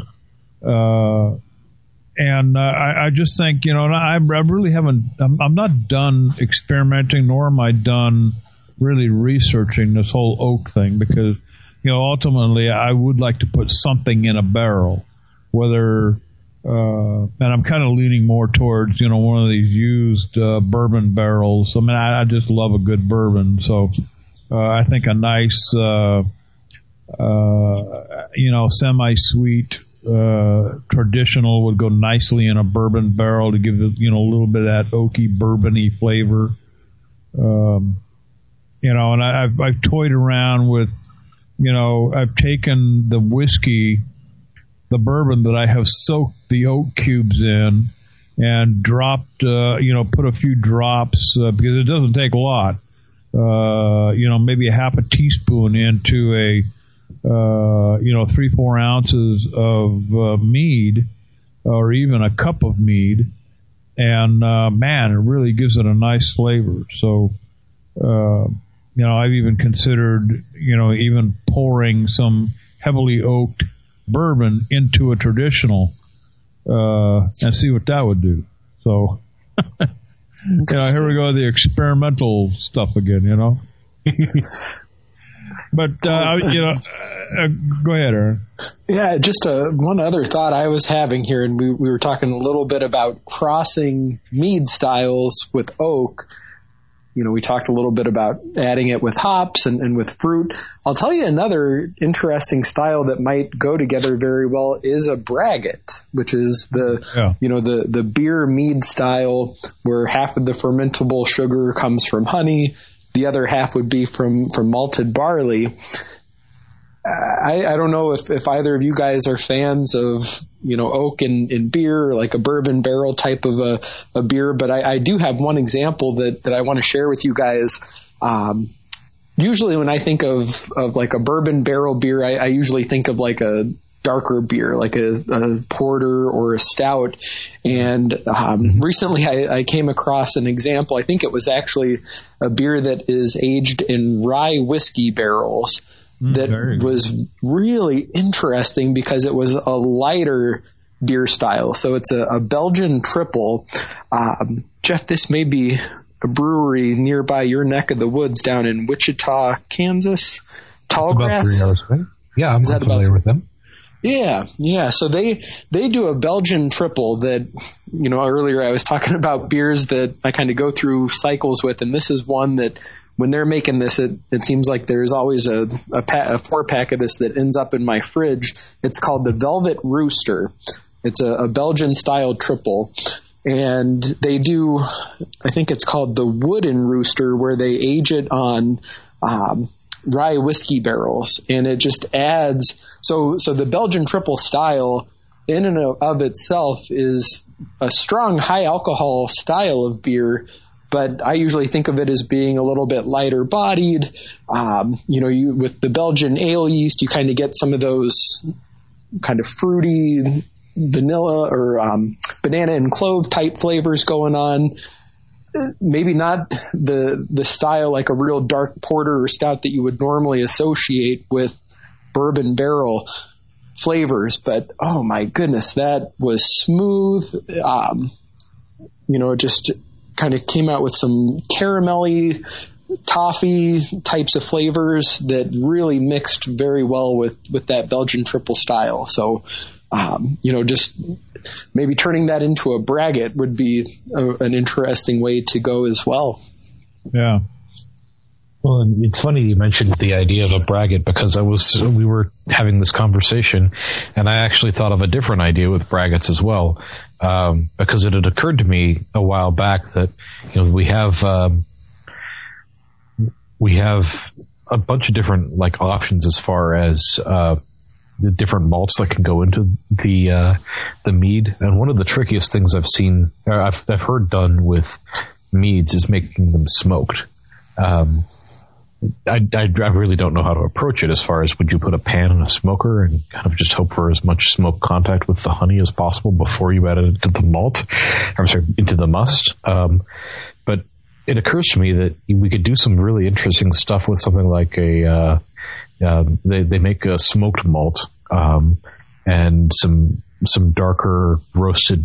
And I just think, I really haven't, I'm not done experimenting, nor am I done really researching this whole oak thing, because, ultimately I would like to put something in a barrel, whether, and I'm kind of leaning more towards, one of these used bourbon barrels. I mean, I just love a good bourbon. So I think a nice, semi-sweet, traditional would go nicely in a bourbon barrel to give it, a little bit of that oaky, bourbony flavor. And I've toyed around with, I've taken the whiskey, the bourbon that I have soaked the oak cubes in and dropped, put a few drops, because it doesn't take a lot, maybe a half a teaspoon into a, 3-4 ounces of mead, or even a cup of mead, and man, it really gives it a nice flavor. So, I've even considered, even pouring some heavily oaked bourbon into a traditional, and see what that would do. So, here we go, the experimental stuff again, But, go ahead, Aaron. Yeah, just one other thought I was having here, and we were talking a little bit about crossing mead styles with oak. We talked a little bit about adding it with hops and with fruit. I'll tell you another interesting style that might go together very well is a braggot, which is the beer mead style where half of the fermentable sugar comes from honey. The other half would be from malted barley. I don't know if either of you guys are fans of, oak in beer, or like a bourbon barrel type of a beer, but I do have one example that I want to share with you guys. Usually when I think of like a bourbon barrel beer, I usually think of like a darker beer, like a porter or a stout. And recently I came across an example. I think it was actually a beer that is aged in rye whiskey barrels. That was really interesting because it was a lighter beer style. So it's a Belgian triple. Jeff, this may be a brewery nearby your neck of the woods down in Wichita, Kansas. Tallgrass? About 3 hours away. Yeah, I'm familiar with them. Yeah. So they do a Belgian triple that, earlier I was talking about beers that I kind of go through cycles with, and this is one that when they're making this, it seems like there's always a 4-pack of this that ends up in my fridge. It's called the Velvet Rooster. It's a Belgian style triple. And they do, I think it's called the Wooden Rooster, where they age it on rye whiskey barrels. And it just adds, so the Belgian triple style in and of itself is a strong high alcohol style of beer, but I usually think of it as being a little bit lighter bodied. You with the Belgian ale yeast, you kind of get some of those kind of fruity vanilla or banana and clove type flavors going on. Maybe not the style like a real dark porter or stout that you would normally associate with bourbon barrel flavors, but oh my goodness, that was smooth. Just kind of came out with some caramelly, toffee types of flavors that really mixed very well with that Belgian triple style. So, just maybe turning that into a braggot would be an interesting way to go as well. Yeah. Well, and it's funny you mentioned the idea of a braggot because we were having this conversation, and I actually thought of a different idea with braggots as well, because it had occurred to me a while back that we have a bunch of different like options as far as the different malts that can go into the mead, and one of the trickiest things I've heard done with meads is making them smoked. I really don't know how to approach it as far as would you put a pan in a smoker and kind of just hope for as much smoke contact with the honey as possible before you add it into the malt, into the must. But it occurs to me that we could do some really interesting stuff with something like they make a smoked malt, and some darker roasted,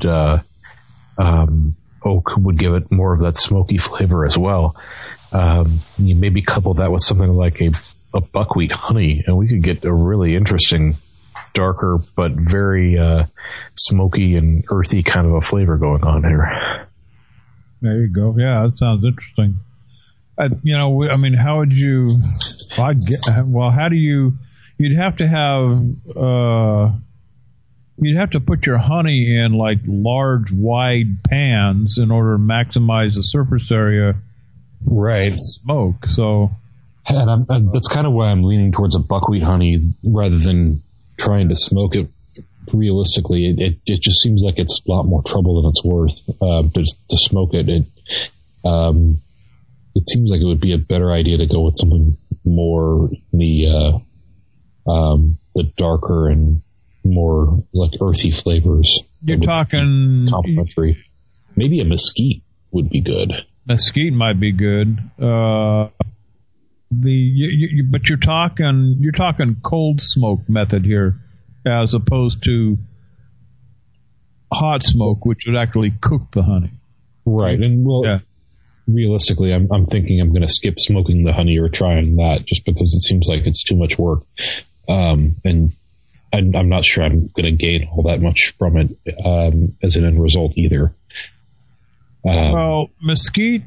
oak would give it more of that smoky flavor as well. You maybe couple that with something like a buckwheat honey, and we could get a really interesting, darker but very smoky and earthy kind of a flavor going on here. There you go. Yeah, that sounds interesting. How would you? How do you? You'd have to put your honey in like large, wide pans in order to maximize the surface area. Right. Smoke. So, and that's kind of why I'm leaning towards a buckwheat honey rather than trying to smoke it. Realistically, it just seems like it's a lot more trouble than it's worth to smoke it. It seems like it would be a better idea to go with something more in the darker and more like earthy flavors. You're talking complimentary. Maybe a mesquite would be good. Mesquite might be good. But you're talking cold smoke method here, as opposed to hot smoke, which would actually cook the honey. Right, and realistically, I'm thinking I'm going to skip smoking the honey or trying that just because it seems like it's too much work, and I'm not sure I'm going to gain all that much from it as an end result either. Well, mesquite.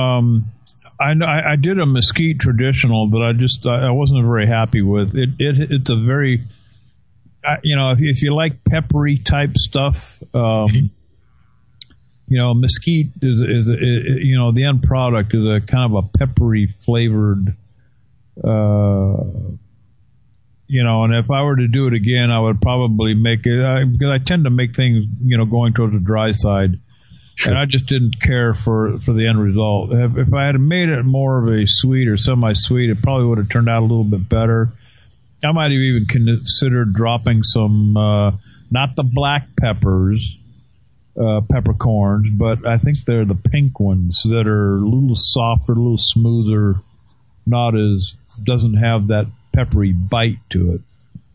I did a mesquite traditional that I wasn't very happy with. It's a very, if you like peppery type stuff, mesquite is the end product is a kind of a peppery flavored, and if I were to do it again, I would probably make it, because I tend to make things, going towards the dry side. Sure. And I just didn't care for the end result. If I had made it more of a sweet or semi-sweet, it probably would have turned out a little bit better. I might have even considered dropping some, not the black peppers, peppercorns, but I think they're the pink ones that are a little softer, a little smoother, doesn't have that peppery bite to it.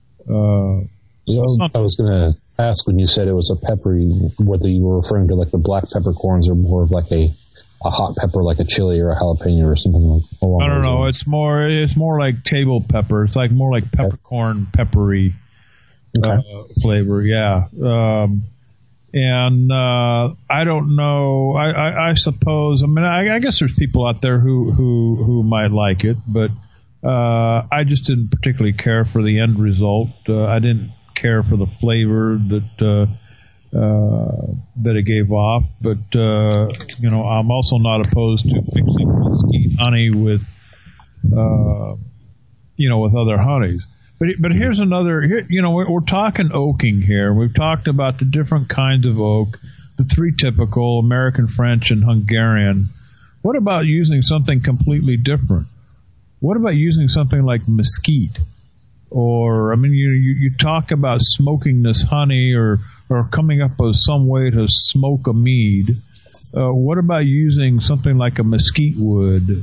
I was going to ask when you said it was a peppery, whether you were referring to like the black peppercorns or more of like a hot pepper, like a chili or a jalapeno or something like that. I don't know. It's more like table pepper. It's like more like peppercorn peppery flavor. Yeah. And I don't know. I suppose. I mean, I guess there's people out there who might like it, but I just didn't particularly care for the end result. I didn't care for the flavor that it gave off. But I'm also not opposed to mixing mesquite honey with with other honeys. But here's another, we're talking oaking here. We've talked about the different kinds of oak, the three typical, American, French, and Hungarian. What about using something completely different? What about using something like mesquite? Or, I mean, you talk about smoking this honey or coming up with some way to smoke a mead. What about using something like a mesquite wood?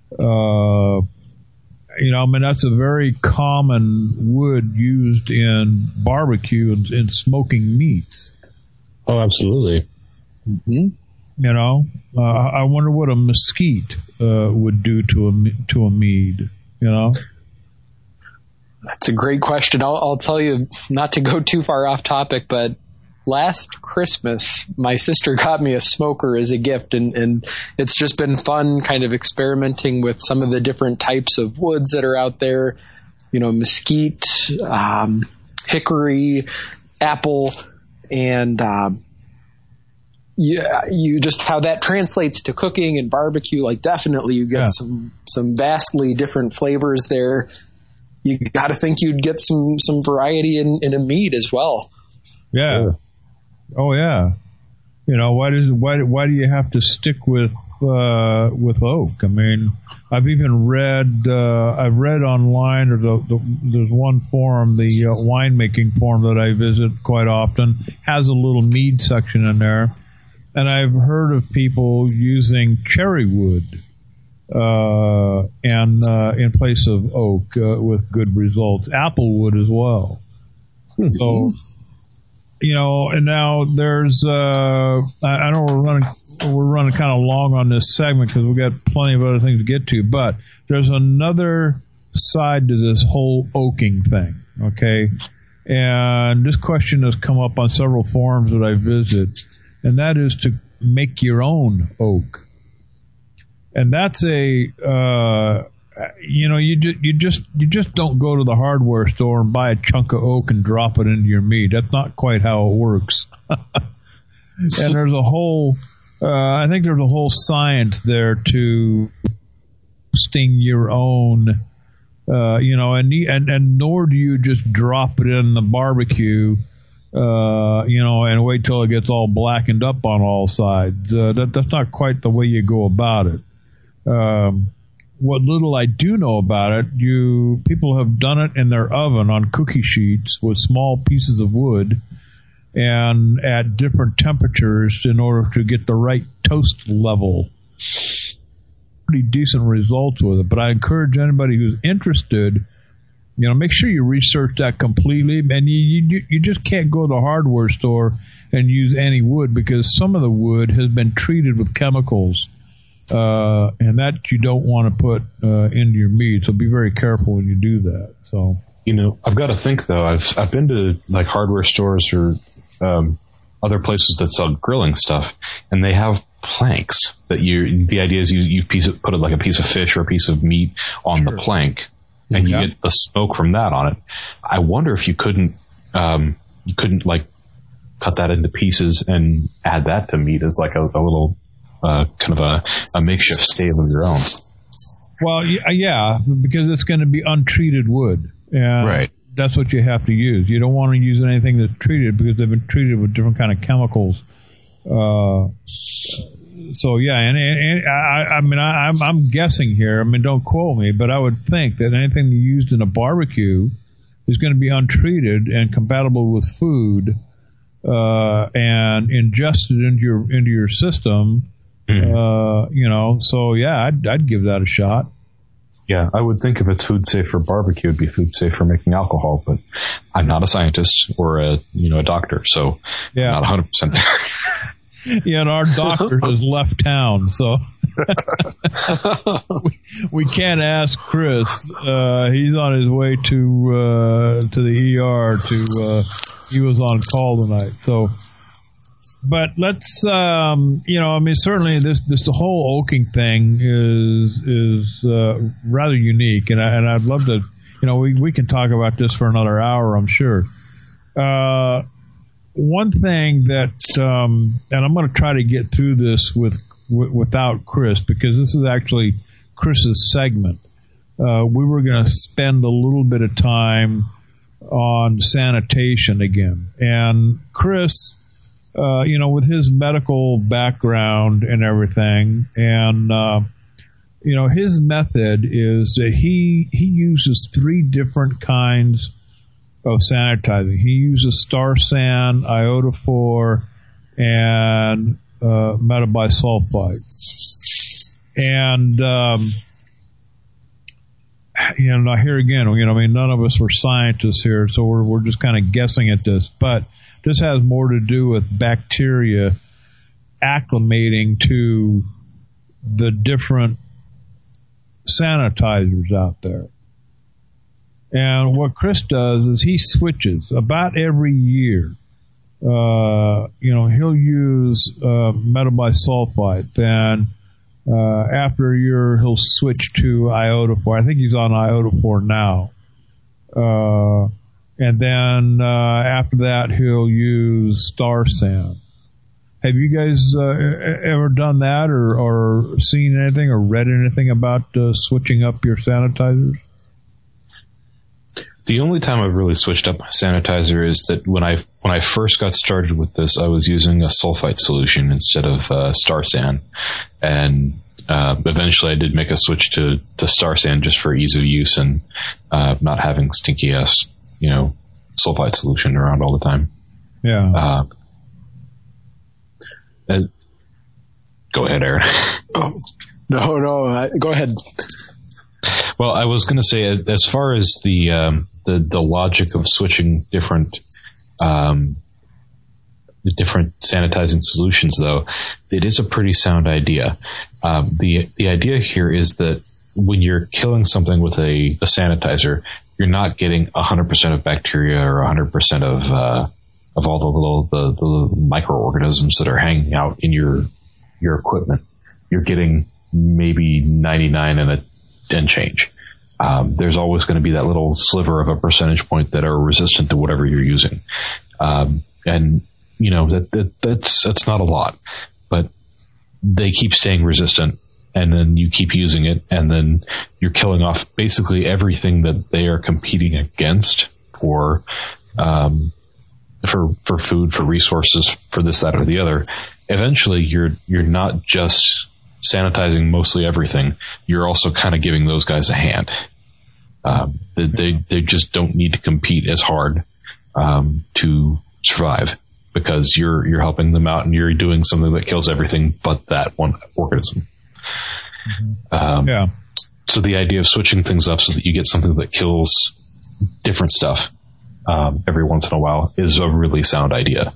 That's a very common wood used in barbecue and in smoking meats. Oh, absolutely. Mm-hmm. I wonder what a mesquite would do to a mead. That's a great question. I'll tell you, not to go too far off topic, but last Christmas, my sister got me a smoker as a gift, and it's just been fun kind of experimenting with some of the different types of woods that are out there, mesquite, hickory, apple, and you just how that translates to cooking and barbecue. Like, definitely you get some vastly different flavors there. You got to think you'd get some variety in a mead as well. Yeah. Sure. Oh yeah. Why do you have to stick with oak? I mean, I've even read online, or there's one forum, the winemaking forum that I visit quite often, has a little mead section in there, and I've heard of people using cherry wood and in place of oak with good results. Apple wood as well. So. And now there's, I know we're running kind of long on this segment because we've got plenty of other things to get to, but there's another side to this whole oaking thing, okay? And this question has come up on several forums that I visit, and that is to make your own oak. And that's you just don't go to the hardware store and buy a chunk of oak and drop it into your meat. That's not quite how it works. And there's a whole, I think there's a whole science there to sting your own, and nor do you just drop it in the barbecue, and wait till it gets all blackened up on all sides. That's not quite the way you go about it. What little I do know about it, people have done it in their oven on cookie sheets with small pieces of wood and at different temperatures in order to get the right toast level. Pretty decent results with it, but I encourage anybody who's interested, make sure you research that completely, and you just can't go to the hardware store and use any wood, because some of the wood has been treated with chemicals. And that you don't want to put into your meat, so be very careful when you do that. So, I've got to think though. I've been to like hardware stores or other places that sell grilling stuff, and they have planks that the idea is you put like a piece of fish or a piece of meat on the plank, and you get the smoke from that on it. I wonder if you couldn't like cut that into pieces and add that to meat as like a little. Kind of a makeshift stave of your own. Well, yeah, because it's going to be untreated wood. And, right. that's what you have to use. You don't want to use anything that's treated because they've been treated with different kind of chemicals. So yeah, and I'm guessing here. I mean, don't quote me, but I would think that anything used in a barbecue is going to be untreated and compatible with food, and ingested into your system. So yeah, I'd give that a shot. Yeah, I would think if it's food safe for barbecue, it'd be food safe for making alcohol, but I'm not a scientist or a doctor, so I'm not 100% there. Yeah, and our doctor has left town, so we can't ask Chris. He's on his way to the ER. He was on call tonight, so. But let's, certainly this whole oaking thing is rather unique, and I'd love to, we can talk about this for another hour, I'm sure. One thing that, and I'm going to try to get through this without Chris, because this is actually Chris's segment. We were going to spend a little bit of time on sanitation again, and Chris. With his medical background and everything, and his method is that he uses 3 different kinds of sanitizing. He uses Star San, iodophor, and metabisulfite. And here again, none of us were scientists here, so we're just kind of guessing at this, but. This has more to do with bacteria acclimating to the different sanitizers out there. And what Chris does is he switches about every year. He'll use metabisulfite. Then after a year, he'll switch to iodophor. I think he's on iodophor now. And then after that, he'll use Star San. Have you guys ever done that or seen anything or read anything about switching up your sanitizers? The only time I've really switched up my sanitizer is that when I first got started with this, I was using a sulfite solution instead of Star San. And eventually I did make a switch to Star San just for ease of use and not having stinky ass sulfite solution around all the time. Yeah. Go ahead, Aaron. Oh, no, go ahead. Well, I was going to say, as far as the logic of switching different sanitizing solutions, though, it is a pretty sound idea. The idea here is that when you're killing something with a sanitizer, you're not getting 100% of bacteria or 100% of all the microorganisms that are hanging out in your equipment. You're getting maybe 99 and change. There's always going to be that little sliver of a percentage point that are resistant to whatever you're using. And that's not a lot, but they keep staying resistant. And then you keep using it, and then you're killing off basically everything that they are competing against for food, for resources, for this, that, or the other. Eventually, you're not just sanitizing mostly everything. You're also kind of giving those guys a hand. They just don't need to compete as hard to survive because you're helping them out and you're doing something that kills everything but that one organism. So the idea of switching things up so that you get something that kills different stuff every once in a while is a really sound idea.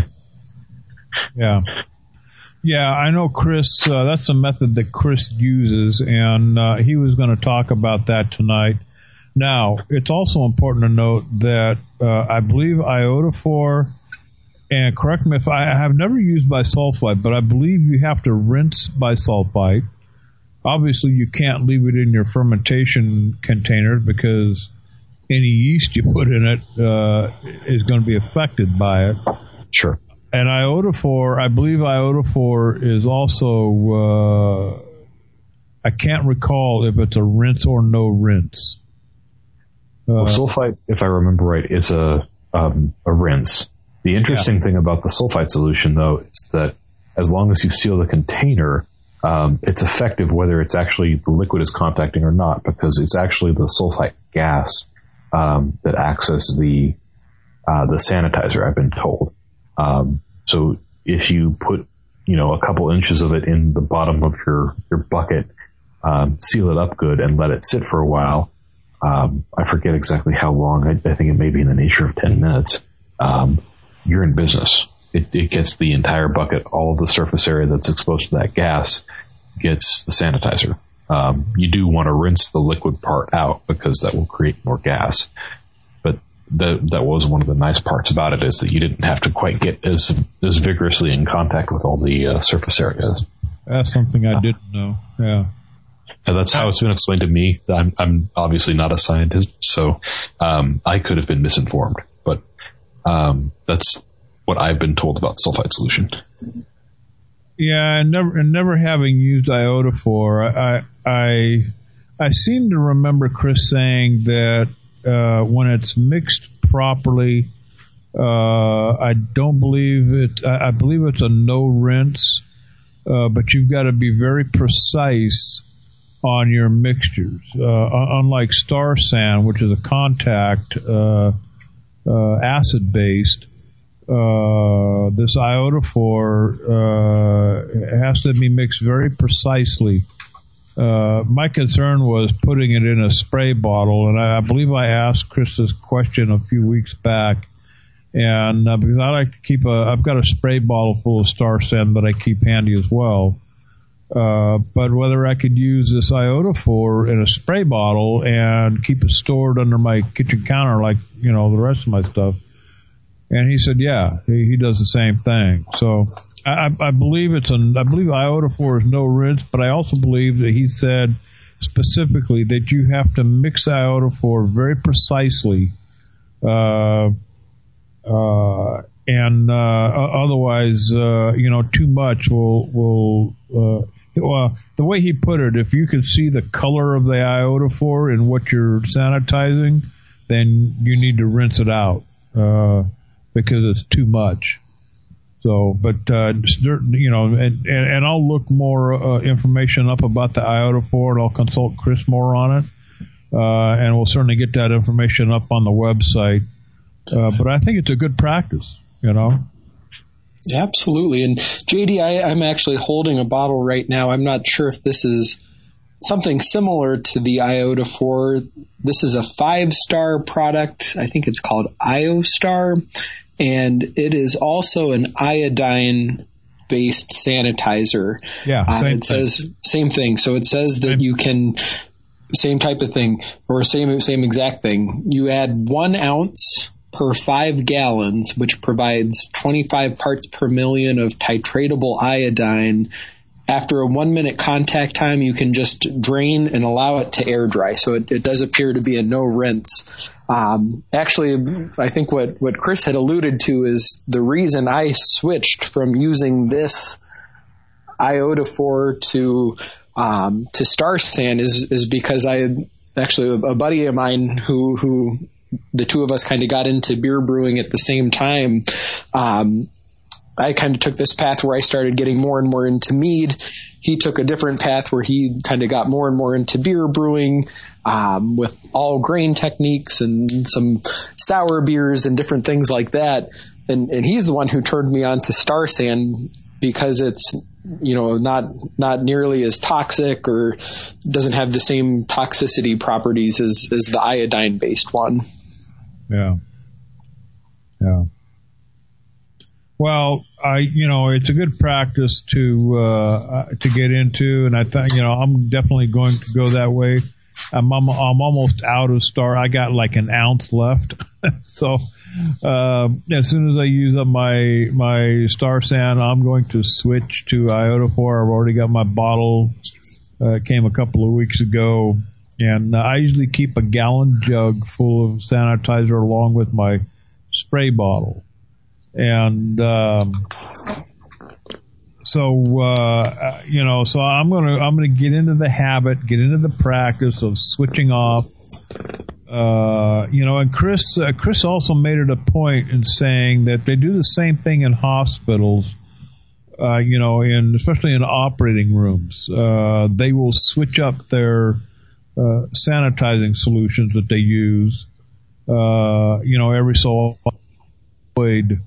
Yeah, I know Chris, that's a method that Chris uses, and he was going to talk about that tonight. Now, it's also important to note that I believe iodophor, and correct me if I have never used bisulfite, but I believe you have to rinse bisulfite. Obviously, you can't leave it in your fermentation container because any yeast you put in it is going to be affected by it. Sure. And iodophor, I believe iodophor is also, I can't recall if it's a rinse or no rinse. Well, sulfite, if I remember right, is a rinse. The interesting thing about the sulfite solution, though, is that as long as you seal the container, it's effective whether it's actually the liquid is contacting or not, because it's actually the sulfite gas that acts as the sanitizer, I've been told. So if you put, a couple inches of it in the bottom of your bucket, seal it up good and let it sit for a while. I forget exactly how long. I think it may be in the nature of 10 minutes. You're in business. It gets the entire bucket, all of the surface area that's exposed to that gas gets the sanitizer. You do want to rinse the liquid part out because that will create more gas. But that was one of the nice parts about it, is that you didn't have to quite get as vigorously in contact with all the surface areas. That's something I didn't know. Yeah. And that's how it's been explained to me. I'm obviously not a scientist, so I could have been misinformed. But that's what I've been told about sulfite solution. Yeah, and never having used iodophor, I seem to remember Chris saying that when it's mixed properly, I don't believe it. I believe it's a no rinse, but you've got to be very precise on your mixtures. Unlike Star San, which is a contact acid based, this iodophor has to be mixed very precisely. My concern was putting it in a spray bottle, and I believe I asked Chris this question a few weeks back. And because I like to keep I've got a spray bottle full of Star San that I keep handy as well. But whether I could use this iodophor in a spray bottle and keep it stored under my kitchen counter like, the rest of my stuff. And he said, yeah, he does the same thing. So I believe I believe iodophor is no rinse, but I also believe that he said specifically that you have to mix iodophor very precisely, and otherwise, too much will the way he put it, if you could see the color of the iodophor in what you're sanitizing, then you need to rinse it out, because it's too much. So, but, and I'll look more information up about the iodophor, and I'll consult Chris more on it. And we'll certainly get that information up on the website. But I think it's a good practice, Absolutely. And JD, I'm actually holding a bottle right now. I'm not sure if this is something similar to the iodophor. This is a 5-star product. I think it's called IOStar. And it is also an iodine-based sanitizer. Yeah, it says same thing. So it says that you can, same type of thing, or same exact thing. You add 1 ounce per 5 gallons, which provides 25 parts per million of titratable iodine. After a 1-minute contact time, you can just drain and allow it to air dry. So it does appear to be a no rinse. Actually, I think what Chris had alluded to is the reason I switched from using this iodophor to Star San is because a buddy of mine who the two of us kind of got into beer brewing at the same time. I kind of took this path where I started getting more and more into mead. He took a different path where he kind of got more and more into beer brewing, with all grain techniques and some sour beers and different things like that. And he's the one who turned me on to Star San because it's, not nearly as toxic or doesn't have the same toxicity properties as the iodine based one. Yeah. Yeah. Well, it's a good practice to get into, and I think, I'm definitely going to go that way. I'm almost out of Star. I got like an ounce left. So, as soon as I use up my Star San, I'm going to switch to iodophor. I've already got my bottle. It came a couple of weeks ago, and I usually keep a gallon jug full of sanitizer along with my spray bottle. And, so I'm going to get into the habit, get into the practice of switching off, And Chris also made it a point in saying that they do the same thing in hospitals, especially in operating rooms. They will switch up their sanitizing solutions that they use, every so often,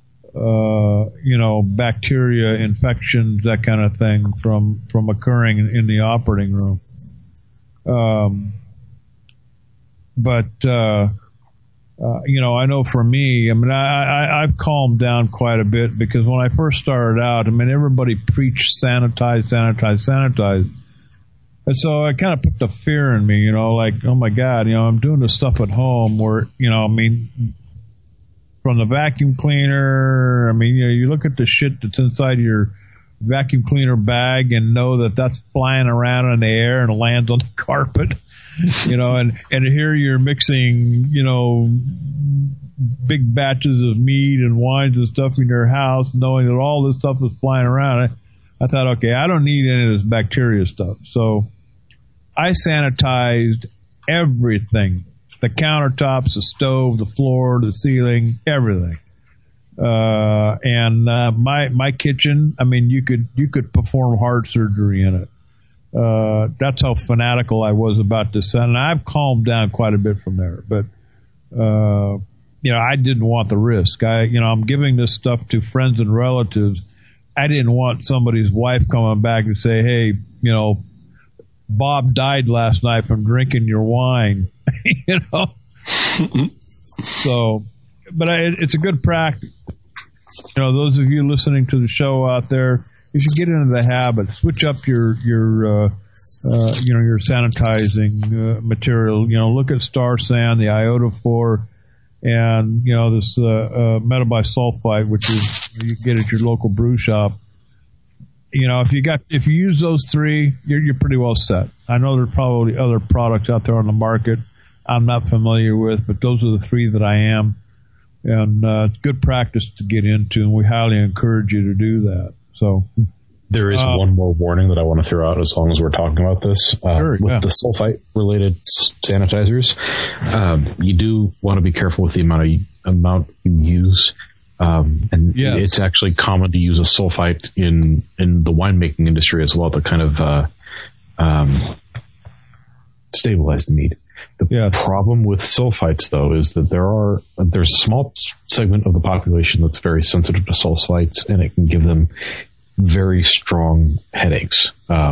bacteria, infections, that kind of thing from occurring in the operating room. I know for me, I've calmed down quite a bit because when I first started out, everybody preached sanitize. And so I kind of put the fear in me, like, oh my God, I'm doing this stuff at home where, from the vacuum cleaner, you look at the shit that's inside your vacuum cleaner bag and know that that's flying around in the air and lands on the carpet. And here you're mixing, big batches of meat and wines and stuff in your house, knowing that all this stuff is flying around. I thought, okay, I don't need any of this bacteria stuff. So I sanitized everything, the countertops, the stove, the floor, the ceiling, everything. My kitchen, you could perform heart surgery in it. That's how fanatical I was about this, and I've calmed down quite a bit from there. But I didn't want the risk. I'm giving this stuff to friends and relatives. I didn't want somebody's wife coming back and say, "Hey, Bob died last night from drinking your wine." So, but it's a good practice. Those of you listening to the show out there, you should get into the habit. Switch up your sanitizing material. Look at Star San, the iodophor, and this metabisulfite, which is you get at your local brew shop. If you use those three, you're pretty well set. I know there's probably other products out there on the market I'm not familiar with, but those are the three that I am. And it's good practice to get into, and we highly encourage you to do that. So there is one more warning that I want to throw out as long as we're talking about this. With the sulfite-related sanitizers, you do want to be careful with the amount you use. It's actually common to use a sulfite in the winemaking industry as well to kind of stabilize the mead. The problem with sulfites, though, is that there's a small segment of the population that's very sensitive to sulfites, and it can give them very strong headaches.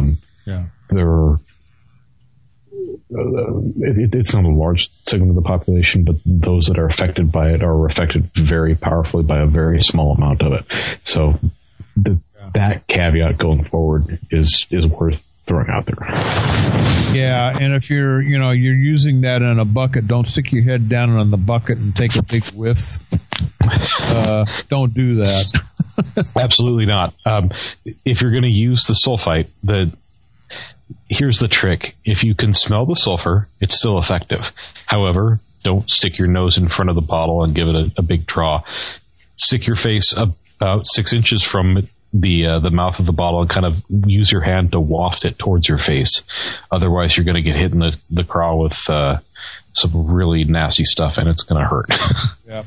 It's not a large segment of the population, but those that are affected by it are affected very powerfully by a very small amount of it. So that caveat going forward is worth throwing out there. Yeah, and if you're using that in a bucket, don't stick your head down in the bucket and take a big whiff. Don't do that. Absolutely not. If you're going to use the sulfite, here's the trick. If you can smell the sulfur, it's still effective. However, don't stick your nose in front of the bottle and give it a big draw. Stick your face about 6 inches from the mouth of the bottle and kind of use your hand to waft it towards your face. Otherwise, you're going to get hit in the craw with some really nasty stuff, and it's going to hurt. Yeah.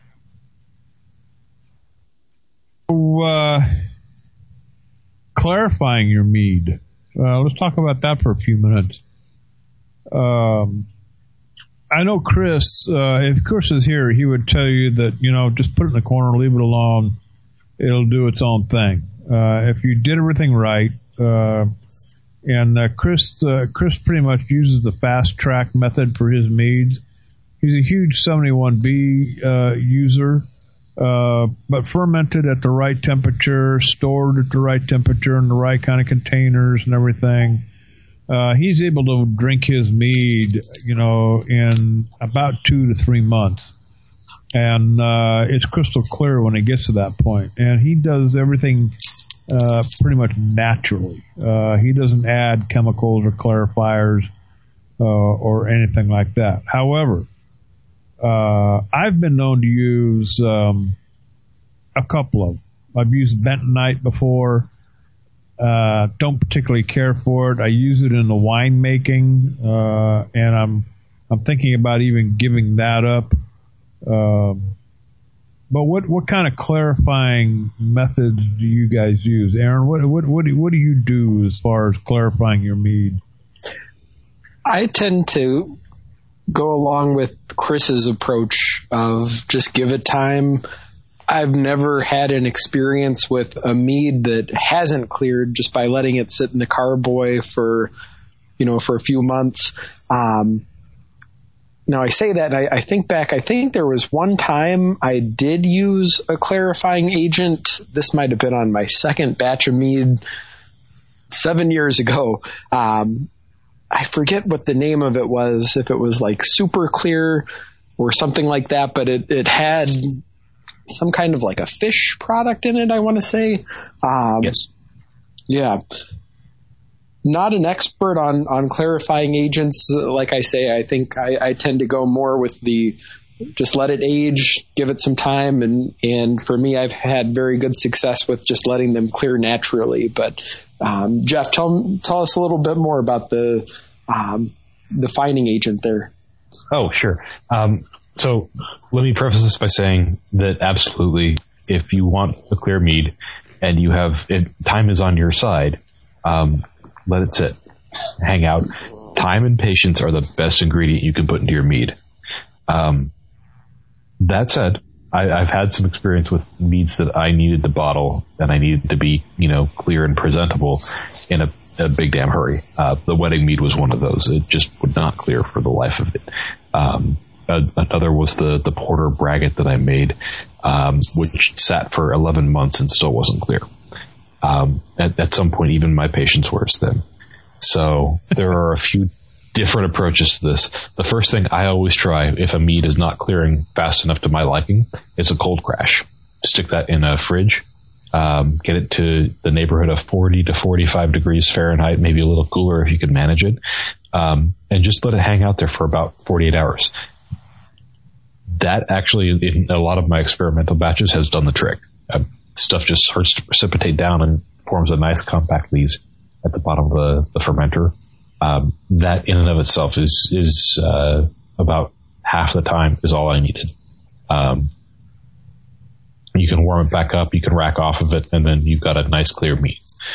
So, clarifying your mead. Let's talk about that for a few minutes. I know Chris, if Chris is here, he would tell you that, just put it in the corner, leave it alone. It'll do its own thing. If you did everything right, and Chris pretty much uses the fast track method for his meads. He's a huge 71B user, but fermented at the right temperature, stored at the right temperature in the right kind of containers and everything. He's able to drink his mead, in about 2 to 3 months. And it's crystal clear when it gets to that point. And he does everything pretty much naturally. He doesn't add chemicals or clarifiers or anything like that. However, I've been known to use a couple of them. I've used bentonite before. Don't particularly care for it. I use it in the wine making, and I'm I'm thinking about even giving that up. But what kind of clarifying methods do you guys use, Aaron? What do you do as far as clarifying your mead? I tend to go along with Chris's approach of just give it time. I've never had an experience with a mead that hasn't cleared just by letting it sit in the carboy for a few months. Now I say that, and I think back, I think there was one time I did use a clarifying agent. This might have been on my second batch of mead 7 years ago. I forget what the name of it was, if it was like Super Clear or something like that, but it had some kind of like a fish product in it, I want to say. Yes. Yeah. Not an expert on clarifying agents. Like I say, I think I tend to go more with the just let it age, give it some time. And for me, I've had very good success with just letting them clear naturally. But Jeff, tell us a little bit more about the fining agent there. Oh, sure. So let me preface this by saying that absolutely, if you want a clear mead and you have time is on your side, let it sit, hang out. Time and patience are the best ingredient you can put into your mead. That said, I've had some experience with meads that I needed to bottle and I needed to be, clear and presentable in a big damn hurry. The wedding mead was one of those. It just would not clear for the life of it. Another was the Porter Braggot that I made, which sat for 11 months and still wasn't clear. At some point, even my patience wears thin. So there are a few different approaches to this. The first thing I always try, if a mead is not clearing fast enough to my liking, is a cold crash. Stick that in a fridge, get it to the neighborhood of 40 to 45 degrees Fahrenheit, maybe a little cooler if you can manage it, and just let it hang out there for about 48 hours. That actually, in a lot of my experimental batches, has done the trick. Stuff just starts to precipitate down and forms a nice compact lees at the bottom of the fermenter. That in and of itself is about half the time is all I needed. You can warm it back up, you can rack off of it, and then you've got a nice clear mead.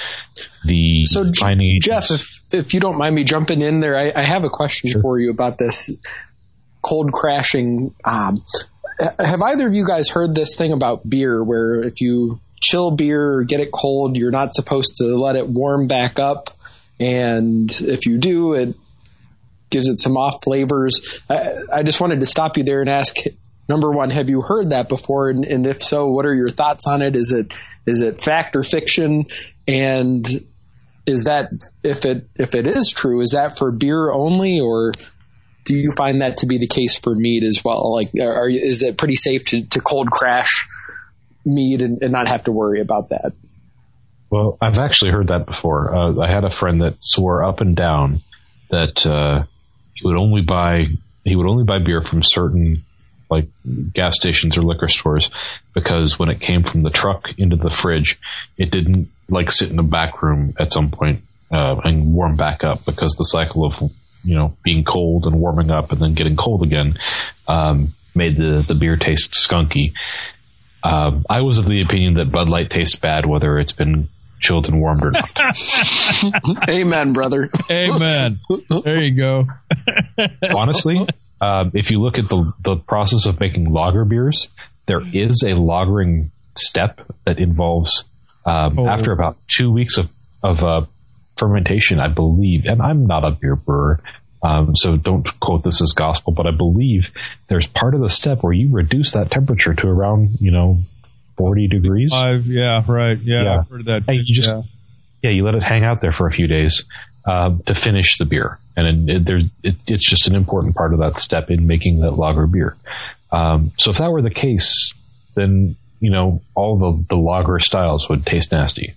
Jeff, if you don't mind me jumping in there, I have a question Sure. for you about this cold crashing. Have either of you guys heard this thing about beer where if you chill beer or get it cold, you're not supposed to let it warm back up? And if you do, it gives it some off flavors. I just wanted to stop you there and ask, number one, have you heard that before? And if so, what are your thoughts on it? Is it fact or fiction? And is that, if it is true, is that for beer only, or do you find that to be the case for mead as well? Like, is it pretty safe to cold crash mead and not have to worry about that? Well, I've actually heard that before. I had a friend that swore up and down that he would only buy beer from certain like gas stations or liquor stores because when it came from the truck into the fridge, it didn't like sit in the back room at some point and warm back up, because the cycle of being cold and warming up and then getting cold again made the beer taste skunky. I was of the opinion that Bud Light tastes bad whether it's been chilled and warmed or not. Amen, brother. Amen. There you go. Honestly, if you look at the process of making lager beers, there is a lagering step that involves after about 2 weeks of fermentation, I believe, and I'm not a beer brewer, so don't quote this as gospel, but I believe there's part of the step where you reduce that temperature to around 40 degrees. Yeah, right. Yeah, I've heard that. And you let it hang out there for a few days to finish the beer, and it's just an important part of that step in making that lager beer. So if that were the case, then all the lager styles would taste nasty.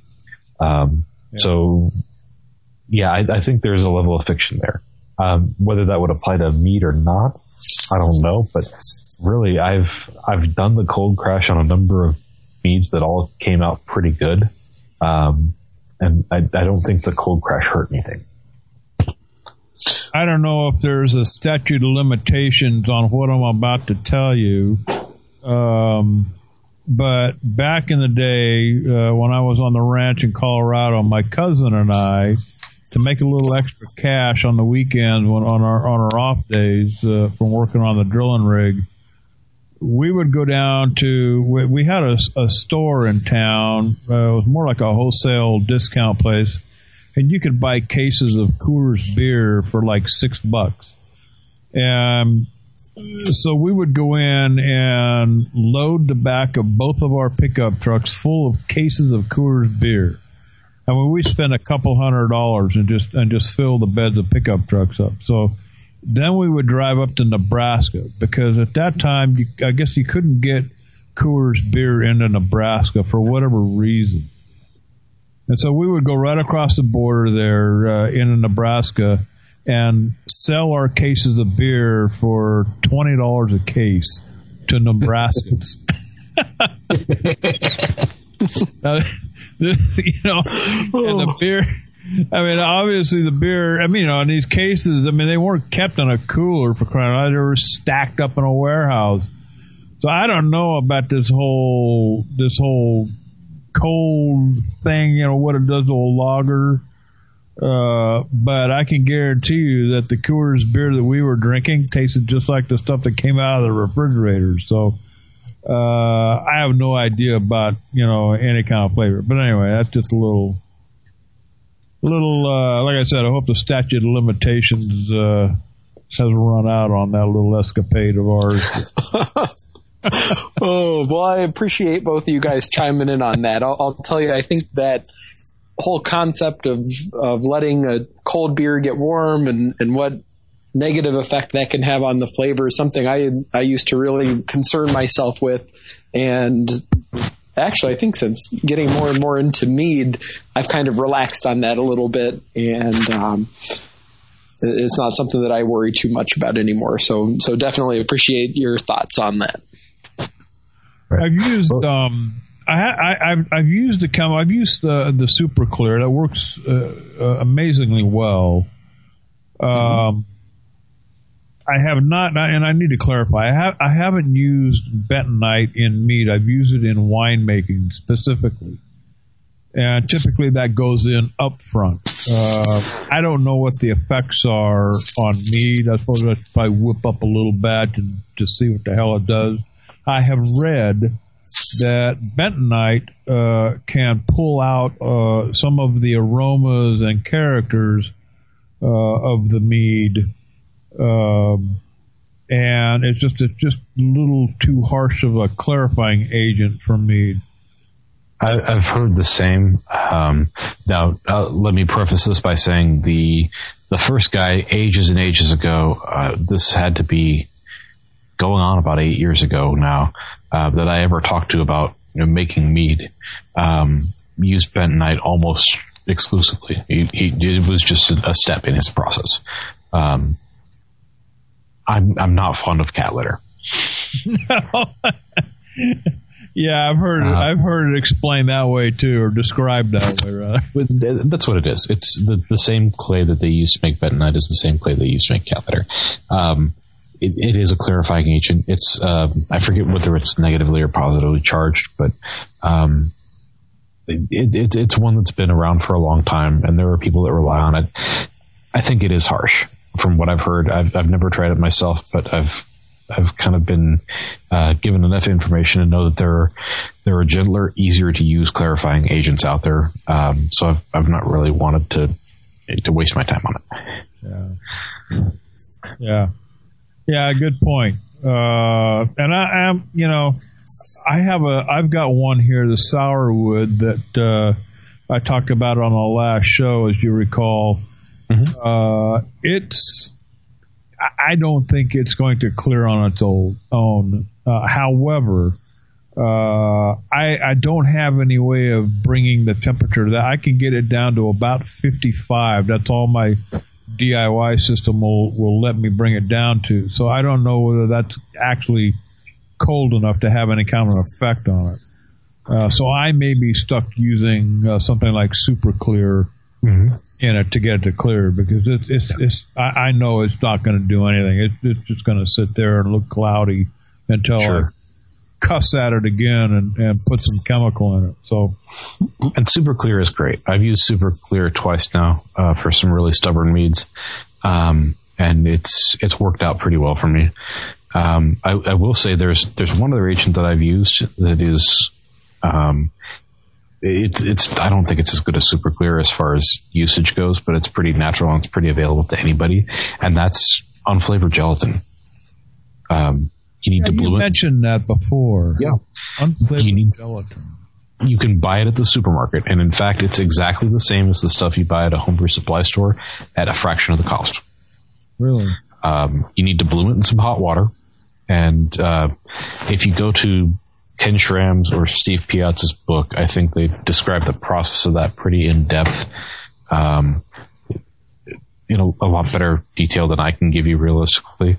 So yeah, I think there's a level of fiction there. Whether that would apply to mead or not, I don't know. But really, I've done the cold crash on a number of meads that all came out pretty good, and I don't think the cold crash hurt anything. I don't know if there's a statute of limitations on what I'm about to tell you. But back in the day, when I was on the ranch in Colorado, my cousin and I, to make a little extra cash on the weekends on our off days from working on the drilling rig, we would go down to, we had a store in town. It was more like a wholesale discount place. And you could buy cases of Coors beer for like $6. And so we would go in and load the back of both of our pickup trucks full of cases of Coors beer. I mean, we spent a couple $100 and just fill the beds of pickup trucks up. So then we would drive up to Nebraska, because at that time, I guess you couldn't get Coors beer into Nebraska for whatever reason. And so we would go right across the border there into Nebraska and sell our cases of beer for $20 a case to Nebraskans. And the beer, I mean, obviously the beer, I mean, in these cases, I mean, they weren't kept in a cooler for crying out. They were stacked up in a warehouse. So I don't know about this whole cold thing, what it does to a lager. But I can guarantee you that the Coors beer that we were drinking tasted just like the stuff that came out of the refrigerator. So, I have no idea about, any kind of flavor. But anyway, that's just a little, like I said, I hope the statute of limitations, has run out on that little escapade of ours. Oh, well, I appreciate both of you guys chiming in on that. I'll tell you, I think that whole concept of letting a cold beer get warm and what negative effect that can have on the flavor is something I used to really concern myself with. And actually, I think since getting more and more into mead, I've kind of relaxed on that a little bit. And it's not something that I worry too much about anymore. So definitely appreciate your thoughts on that. Right. I've used I've used the Super Clear. That works amazingly well. I have not, and I need to clarify. I haven't used bentonite in mead. I've used it in winemaking specifically, and typically that goes in up front. I don't know what the effects are on mead. I suppose I should probably whip up a little batch and just see what the hell it does. I have read that bentonite can pull out some of the aromas and characters of the mead, and it's just a little too harsh of a clarifying agent for mead. I've heard the same. Now, let me preface this by saying the first guy, ages and ages ago, this had to be going on about 8 years ago now, that I ever talked to about making mead, used bentonite almost exclusively. It was just a step in his process. I'm not fond of cat litter. Yeah, I've heard it explained that way too, or described that way, rather. That's what it is. It's the same clay that they use to make bentonite is the same clay they use to make cat litter. It is a clarifying agent. It's I forget whether it's negatively or positively charged, but it's one that's been around for a long time, and there are people that rely on it. I think it is harsh, from what I've heard. I've never tried it myself, but I've kind of been given enough information to know that there are gentler, easier to use clarifying agents out there. So I've not really wanted to waste my time on it. Yeah, good point. And I've got one here, the Sourwood, that I talked about on the last show, as you recall. Mm-hmm. I don't think it's going to clear on its own. However, I don't have any way of bringing the temperature that I can get it down to about 55. That's all my DIY system will let me bring it down to. So I don't know whether that's actually cold enough to have any kind of effect on it. So I may be stuck using something like Super Clear. Mm-hmm. in it to get it to clear, because I know it's not going to do anything. It's just going to sit there and look cloudy until I cuss at it again and put some chemical in it. So, and Super Clear is great. I've used Super Clear twice now for some really stubborn meads, and it's worked out pretty well for me. I will say there's one other agent that I've used that is it's I don't think it's as good as Super Clear as far as usage goes, but it's pretty natural and it's pretty available to anybody, and that's unflavored gelatin. You need to blue it. You mentioned that before. Yeah. Unflavored gelatin. You can buy it at the supermarket, and in fact, it's exactly the same as the stuff you buy at a homebrew supply store at a fraction of the cost. Really? You need to bloom it in some hot water, and if you go to Ken Schramm's or Steve Piazza's book, I think they describe the process of that pretty in depth. A lot better detail than I can give you realistically.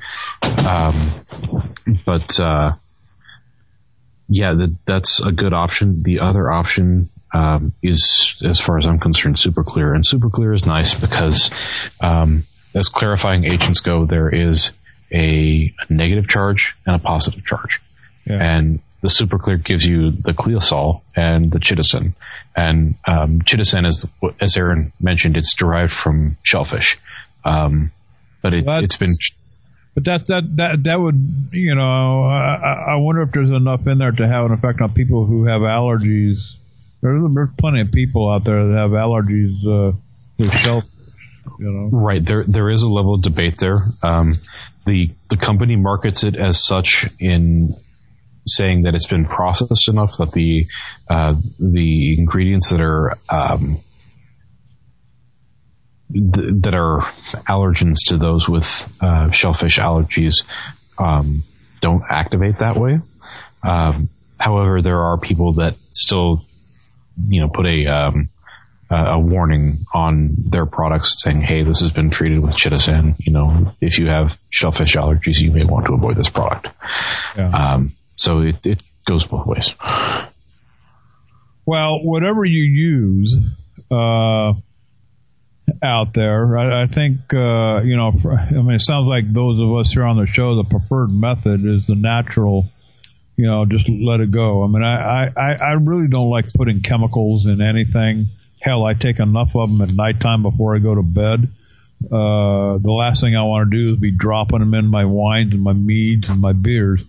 That's a good option. The other option is, as far as I'm concerned, Super Clear. And Super Clear is nice because as clarifying agents go, there is a negative charge and a positive charge. Yeah. And the Super Clear gives you the Cleosol and the Chitosan. And Chitosan, as Aaron mentioned, it's derived from shellfish. But it's been... But that would, I wonder if there's enough in there to have an effect on people who have allergies. There's plenty of people out there that have allergies to shellfish, Right. There is a level of debate there. The company markets it as such in saying that it's been processed enough that the ingredients that are allergens to those with shellfish allergies don't activate that way. However, there are people that still, put a warning on their products saying, "Hey, this has been treated with chitosan. If you have shellfish allergies, you may want to avoid this product." Yeah. So it goes both ways. Well, whatever you use out there, I think, it sounds like those of us here on the show, the preferred method is the natural, just let it go. I mean, I really don't like putting chemicals in anything. Hell, I take enough of them at nighttime before I go to bed. The last thing I want to do is be dropping them in my wines and my meads and my beers.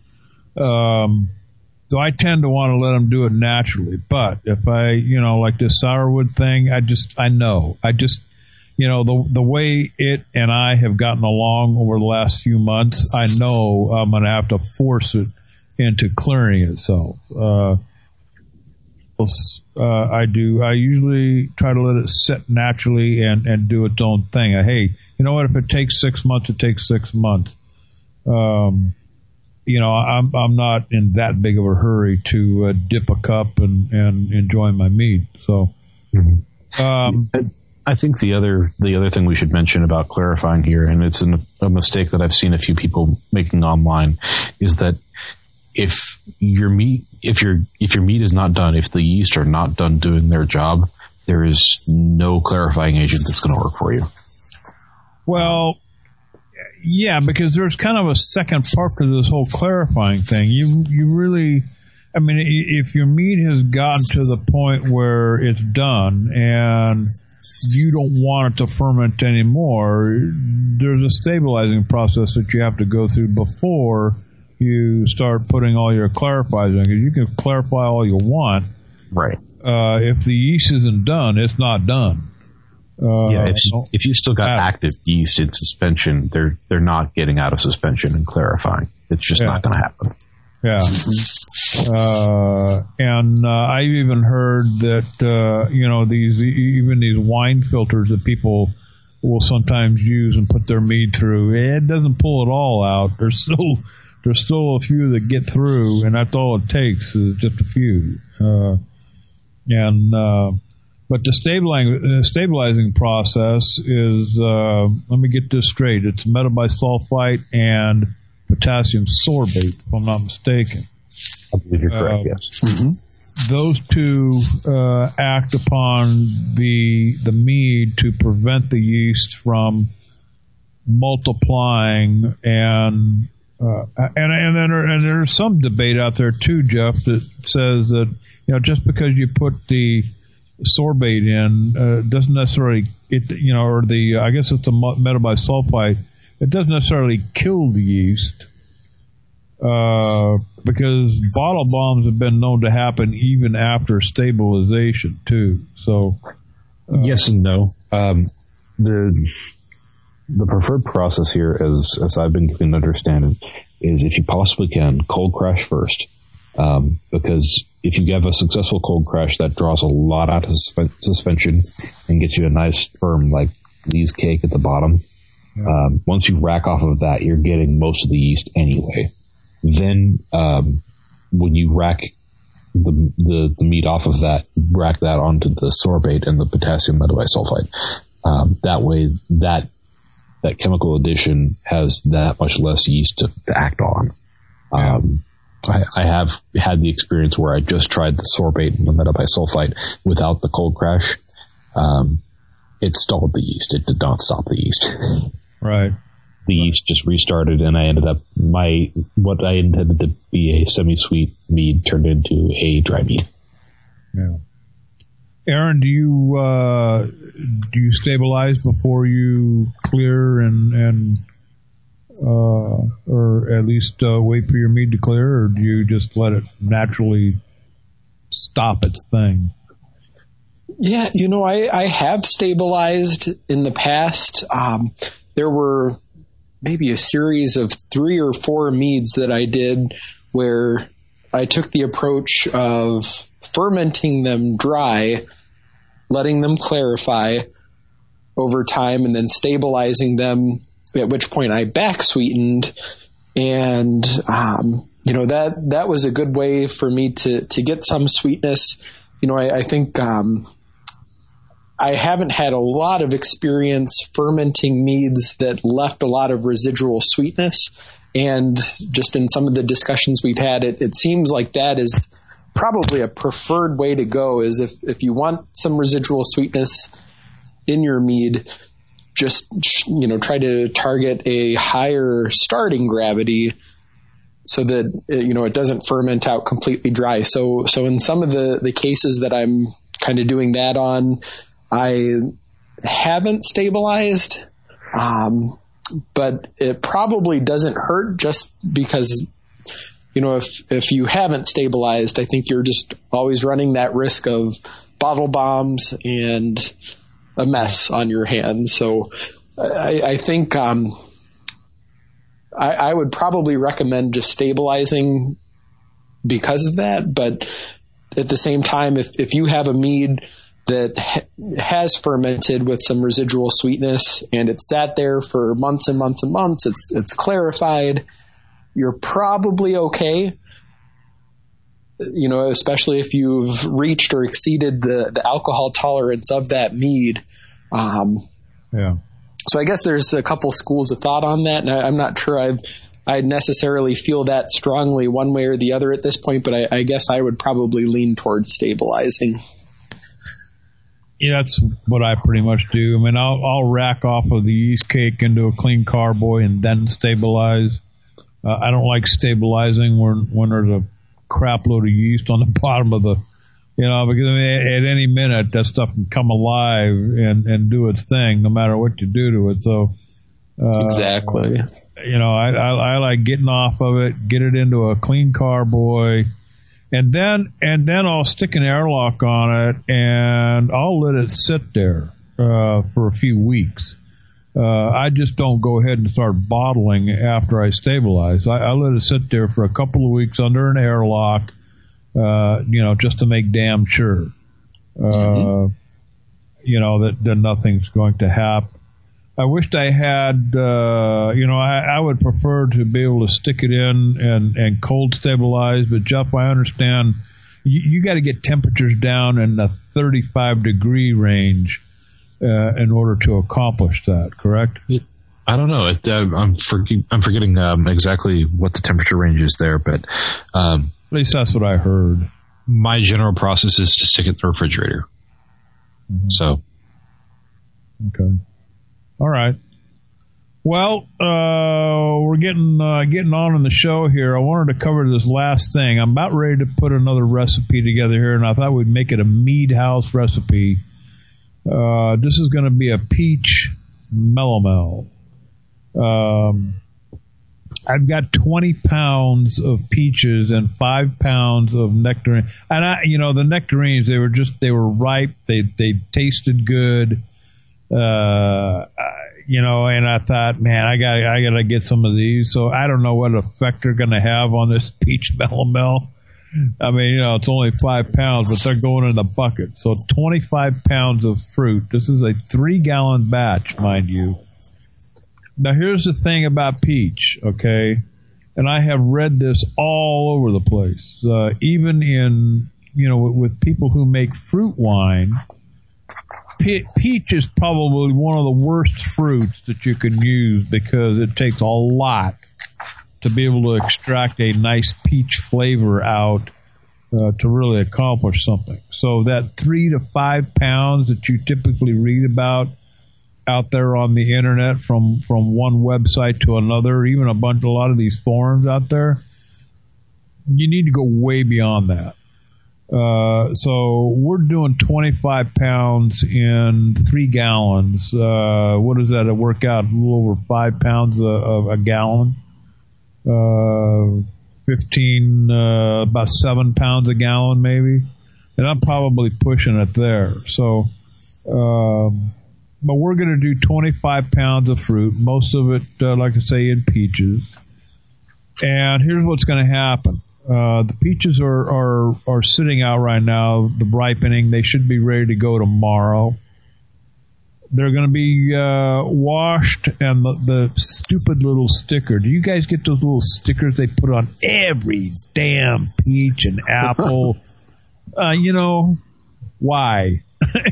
So I tend to want to let them do it naturally. But if I, like this sourwood thing, I know. The way it and I have gotten along over the last few months, I know I'm going to have to force it into clearing itself. I do. I usually try to let it sit naturally and do its own thing. Hey, you know what? If it takes 6 months, it takes 6 months. I'm not in that big of a hurry to dip a cup and enjoy my mead. So, I think the other thing we should mention about clarifying here, and it's a mistake that I've seen a few people making online, is that if your meat is not done, if the yeast are not done doing their job, there is no clarifying agent that's going to work for you. Well, yeah, because there's kind of a second part to this whole clarifying thing. You really, if your meat has gotten to the point where it's done and you don't want it to ferment anymore, there's a stabilizing process that you have to go through before you start putting all your clarifiers in. Because you can clarify all you want. Right. If the yeast isn't done, it's not done. If you still got active yeast in suspension, they're not getting out of suspension and clarifying. It's just not going to happen. Yeah. And I've even heard that these wine filters that people will sometimes use and put their mead through, it doesn't pull it all out. There's still a few that get through, and that's all it takes is just a few. But the stabilizing process is, let me get this straight, it's metabisulfite and potassium sorbate, if I'm not mistaken. I believe you're correct, yes. Mm-hmm. those two act upon the mead to prevent the yeast from multiplying, and there's some debate out there too, Jeff, that says that just because you put the sorbate in doesn't necessarily I guess it's the metabisulfite. It doesn't necessarily kill the yeast. Because bottle bombs have been known to happen even after stabilization too. So yes and no. The preferred process here, as I've been given to understand it, is if you possibly can, cold crash first. Because if you have a successful cold crash, that draws a lot out of suspension and gets you a nice firm like Lee's cake at the bottom. Yeah. Once you rack off of that, you're getting most of the yeast anyway. Then, when you rack the meat off of that, rack that onto the sorbate and the potassium metabisulfite. That way, that chemical addition has that much less yeast to act on. I have had the experience where I just tried the sorbate and the metabisulfite without the cold crash. It stalled the yeast. It did not stop the yeast. Right. The yeast just restarted, and I ended up what I intended to be a semi-sweet mead turned into a dry mead. Yeah. Aaron, do you stabilize before you clear and or at least wait for your mead to clear, or do you just let it naturally stop its thing? Yeah, I have stabilized in the past. There were maybe a series of 3 or 4 meads that I did where I took the approach of fermenting them dry, letting them clarify over time, and then stabilizing them, at which point I back sweetened. And, that was a good way for me to get some sweetness. I think, I haven't had a lot of experience fermenting meads that left a lot of residual sweetness. And just in some of the discussions we've had, it seems like that is probably a preferred way to go, is if you want some residual sweetness in your mead, just, try to target a higher starting gravity so that, it doesn't ferment out completely dry. So in some of the cases that I'm kind of doing that on, I haven't stabilized, but it probably doesn't hurt just because, if you haven't stabilized, I think you're just always running that risk of bottle bombs and a mess on your hands. So I think I would probably recommend just stabilizing because of that. But at the same time, if you have a mead that has fermented with some residual sweetness and it's sat there for months and months and months, it's clarified, you're probably okay. Especially if you've reached or exceeded the alcohol tolerance of that mead. Yeah. So I guess there's a couple schools of thought on that, and I'm not sure I necessarily feel that strongly one way or the other at this point, but I guess I would probably lean towards stabilizing. Yeah, that's what I pretty much do. I mean, I'll rack off of the yeast cake into a clean carboy and then stabilize. I don't like stabilizing when there's a crap load of yeast on the bottom of the, because at any minute that stuff can come alive and do its thing, no matter what you do to it. So exactly. I like getting off of it, get it into a clean carboy. And then I'll stick an airlock on it, and I'll let it sit there for a few weeks. I just don't go ahead and start bottling after I stabilize. I let it sit there for a couple of weeks under an airlock, just to make damn sure, that nothing's going to happen. I wished I had, I would prefer to be able to stick it in and cold stabilize. But Jeff, I understand you got to get temperatures down in the 35 degree range in order to accomplish that. Correct? I don't know. I'm forgetting exactly what the temperature range is there, but at least that's what I heard. My general process is to stick it in the refrigerator. Mm-hmm. So. Okay. All right. Well, we're getting on in the show here. I wanted to cover this last thing. I'm about ready to put another recipe together here, and I thought we'd make it a Mead House recipe. This is going to be a peach melomel. I've got 20 pounds of peaches and 5 pounds of nectarine. And the nectarines, they were ripe. They tasted good. And I thought, man, I gotta get some of these. So I don't know what effect they're going to have on this peach melomel. I mean, it's only 5 pounds, but they're going in a bucket. So 25 pounds of fruit. This is a 3-gallon batch, mind you. Now, here's the thing about peach, okay? And I have read this all over the place. Even in, with people who make fruit wine, peach is probably one of the worst fruits that you can use because it takes a lot to be able to extract a nice peach flavor out to really accomplish something. So that 3 to 5 pounds that you typically read about out there on the internet from one website to another, even a lot of these forums out there, you need to go way beyond that. So we're doing 25 pounds in 3 gallons. What does that work out? A little over 5 pounds of a gallon. 15, about 7 pounds a gallon maybe. And I'm probably pushing it there. So, but we're going to do 25 pounds of fruit, most of it, like I say, in peaches. And here's what's going to happen. The peaches are sitting out right now, the ripening. They should be ready to go tomorrow. They're going to be washed, and the stupid little sticker. Do you guys get those little stickers they put on every damn peach and apple? Why?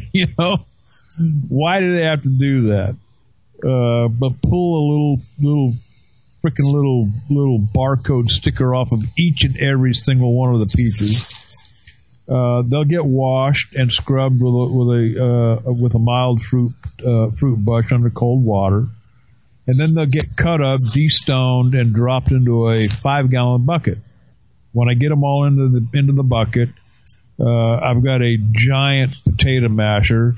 Why do they have to do that? But pull a little freaking little barcode sticker off of each and every single one of the peaches. They'll get washed and scrubbed with a mild fruit brush under cold water, and then they'll get cut up, de-stoned, and dropped into a 5-gallon bucket. When I get them all into the bucket, I've got a giant potato masher.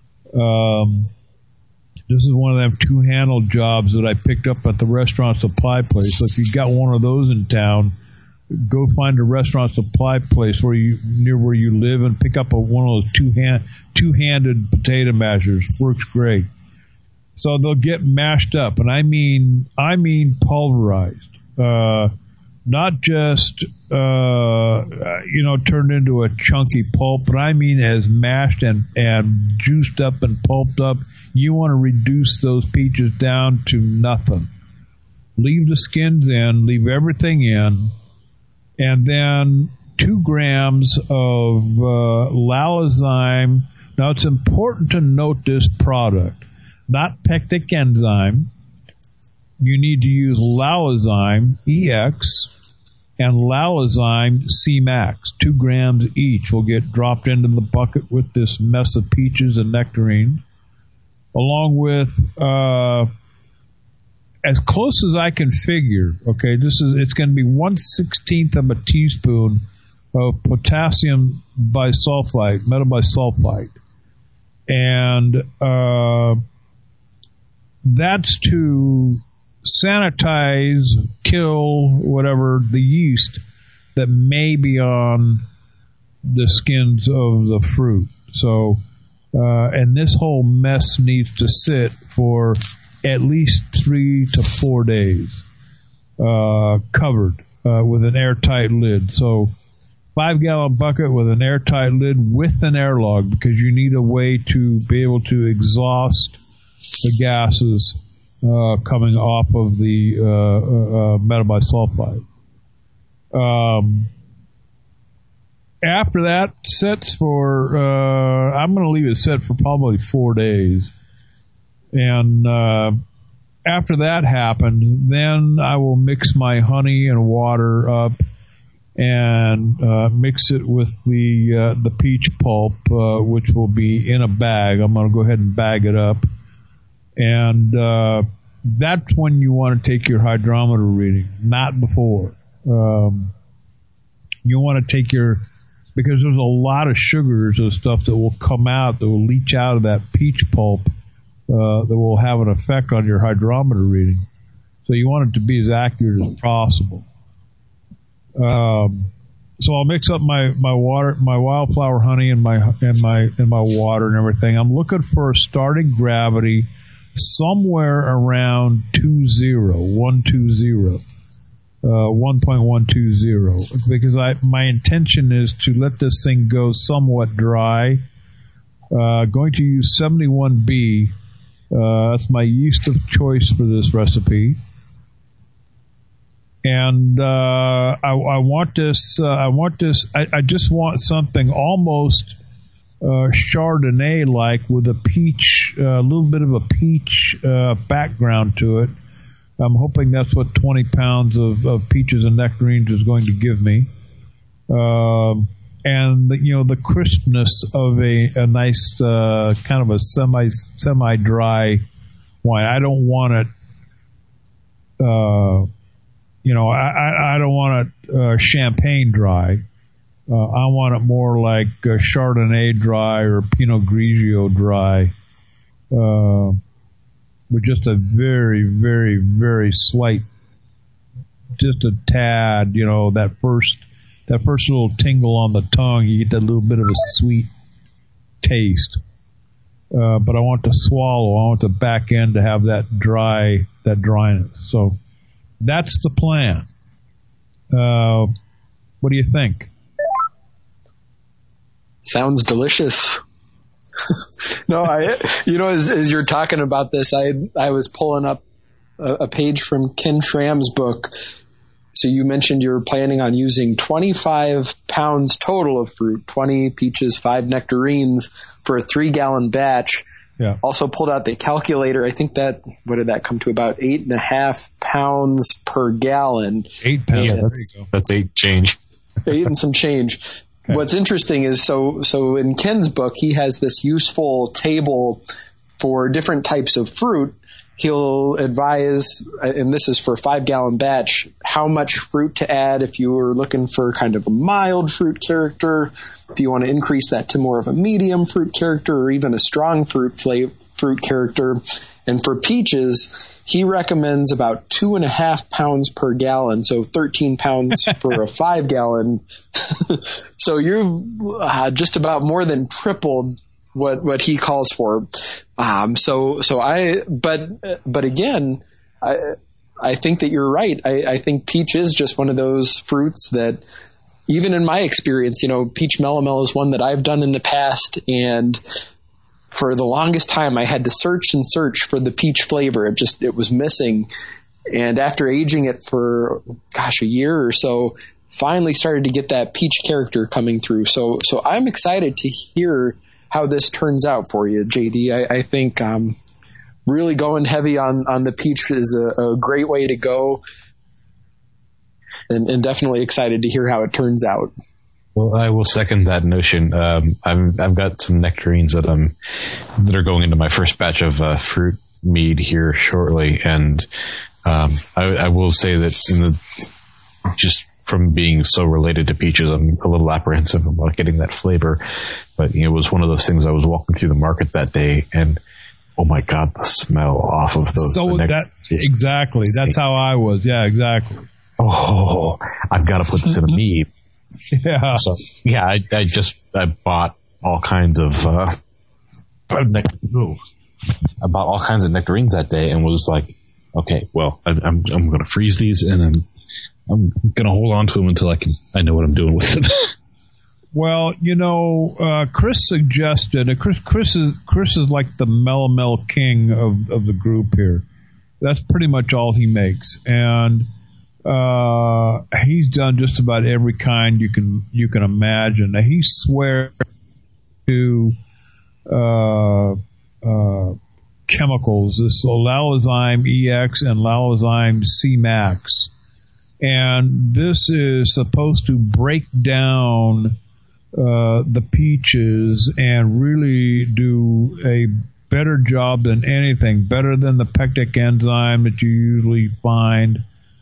This is one of them two-handle jobs that I picked up at the restaurant supply place. So if you've got one of those in town, go find a restaurant supply place near where you live and pick up one of those two-handed potato mashers. Works great. So they'll get mashed up, and I mean pulverized. Not just turned into a chunky pulp, but I mean as mashed and juiced up and pulped up. You want to reduce those peaches down to nothing. Leave the skins in, leave everything in, and then 2 grams of lalazyme. Now, it's important to note this product, not pectic enzyme. You need to use lalazyme EX and lalazyme C-Max. 2 grams each will get dropped into the bucket with this mess of peaches and nectarines, along with as close as I can figure. Okay, it's going to be 1/16 of a teaspoon of potassium bisulfite, metabisulfite, and that's to sanitize, kill whatever the yeast that may be on the skins of the fruit. So, and this whole mess needs to sit for at least 3 to 4 days, covered with an airtight lid. So, 5-gallon bucket with an airtight lid with an airlock, because you need a way to be able to exhaust the gases coming off of the metabisulfite. After that sets for, I'm going to leave it set for probably 4 days. And after that happened, then I will mix my honey and water up and mix it with the peach pulp, which will be in a bag. I'm going to go ahead and bag it up. And that's when you want to take your hydrometer reading, not before. You want to take because there's a lot of sugars and stuff that will come out, that will leach out of that peach pulp, that will have an effect on your hydrometer reading. So you want it to be as accurate as possible. So I'll mix up my water, my wildflower honey, and my water and everything. I'm looking for a starting gravity somewhere around 1.120, because my intention is to let this thing go somewhat dry. Going to use 71B. That's my yeast of choice for this recipe. And I want this. I just want something almost Chardonnay-like with a peach, a little bit of a peach background to it. I'm hoping that's what 20 pounds of peaches and nectarines is going to give me. And the crispness of a nice kind of a semi-dry wine. I don't want it. I don't want it champagne dry. I want it more like Chardonnay dry or Pinot Grigio dry, with just a very, very, very slight, just a tad. That first little tingle on the tongue, you get that little bit of a sweet taste. But I want to swallow. I want the back end to have that dryness. So that's the plan. What do you think? Sounds delicious. No, as you're talking about this, I was pulling up a page from Ken Schramm's book. So you mentioned you're planning on using 25 pounds total of fruit, 20 peaches, 5 nectarines for a 3-gallon batch. Yeah. Also pulled out the calculator. I think what did that come to? About 8.5 pounds per gallon. 8 pounds. Yeah, that's 8 change. 8 and some change. Okay. What's interesting is so in Ken's book, he has this useful table for different types of fruit. He'll advise, and this is for a 5-gallon batch, how much fruit to add if you were looking for kind of a mild fruit character, if you want to increase that to more of a medium fruit character, or even a strong fruit character. And for peaches, he recommends about 2.5 pounds per gallon, so 13 pounds for a 5-gallon. So you've just about more than tripled what he calls for. But again, I think that you're right. I think peach is just one of those fruits that, even in my experience, peach melomel is one that I've done in the past, and for the longest time I had to search for the peach flavor. It was missing. And after aging it for, a year or so, finally started to get that peach character coming through. So I'm excited to hear how this turns out for you, JD. I think really going heavy on the peach is a great way to go, and definitely excited to hear how it turns out. Well, I will second that notion. I've got some nectarines that are going into my first batch of fruit mead here shortly, and I will say that just from being so related to peaches, I'm a little apprehensive about getting that flavor. But it was one of those things. I was walking through the market that day, and oh my God, the smell off of those. So exactly. That's how I was. Yeah, exactly. Oh, I've got to put this in a mead. Yeah. So yeah, I bought all kinds of I bought all kinds of nectarines that day, and was like, okay, well, I'm going to freeze these, and I'm going to hold on to them until I know what I'm doing with them. Well, Chris suggested, Chris is like the melomel king of the group here. That's pretty much all he makes, and he's done just about every kind you can imagine. Now, he swears to chemicals, this Lalazyme EX and Lalazyme C Max. And this is supposed to break down the peaches and really do a better job than anything, better than the pectic enzyme that you usually find.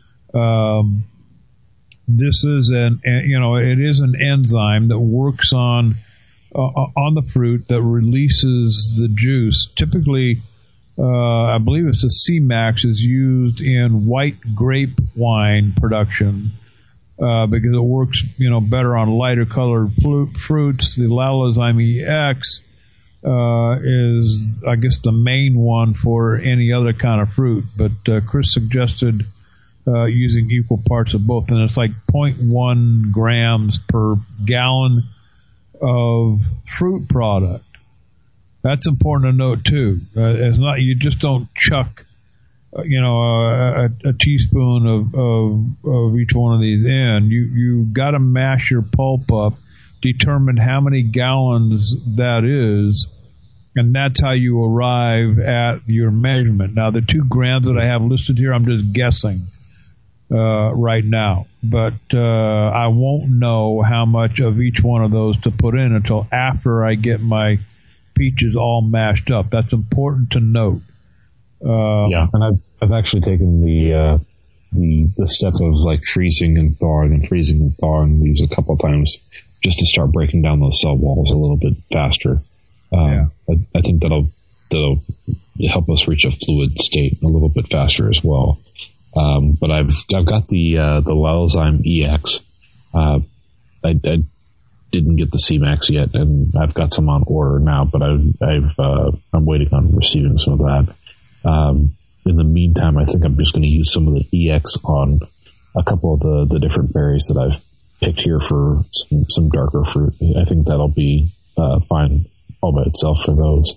This is it is an enzyme that works on the fruit that releases the juice. Typically, I believe it's the C-Max is used in white grape wine production because it works, better on lighter colored fruits. The Lalazyme EX is, I guess, the main one for any other kind of fruit. But Chris suggested using equal parts of both, and it's like 0.1 grams per gallon of fruit product. That's important to note too. It's not, you just don't chuck, a teaspoon of each one of these in. You got to mash your pulp up, determine how many gallons that is, and that's how you arrive at your measurement. Now, the 2 grams that I have listed here, I'm just guessing right now, but I won't know how much of each one of those to put in until after I get my peaches all mashed up. That's important to note. And I've actually taken the step of like freezing and thawing these a couple of times just to start breaking down those cell walls a little bit faster. I think that'll help us reach a fluid state a little bit faster as well. But I've got the Lalazyme EX. I didn't get the C-Max yet, and I've got some on order now, but I'm waiting on receiving some of that. In the meantime, I think I'm just going to use some of the EX on a couple of the different berries that I've picked here for some darker fruit. I think that'll be fine all by itself for those.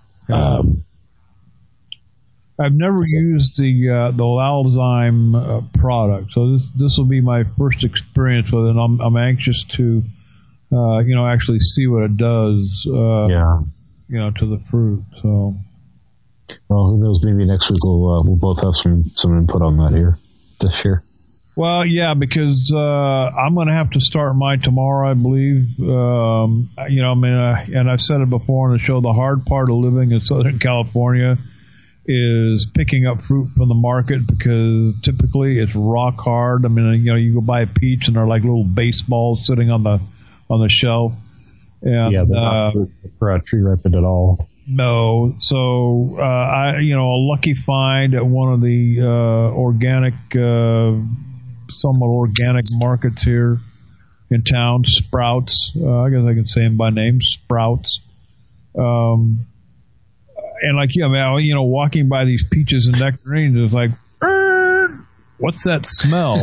I've never used the Lalazyme product, so this will be my first experience with it. I'm anxious to actually see what it does. To the fruit. So, well, who knows? Maybe next week we'll both have some input on that here this year. Well, yeah, because I'm going to have to start mine tomorrow, I believe. And I've said it before on the show. The hard part of living in Southern California is picking up fruit from the market because typically it's rock hard. I mean, you go buy a peach and they're like little baseballs sitting on the shelf. And, they're not for tree ripened at all. No. So, a lucky find at one of the somewhat organic markets here in town, Sprouts. I guess I can say them by name, Sprouts. And like walking by these peaches and nectarines is like, what's that smell?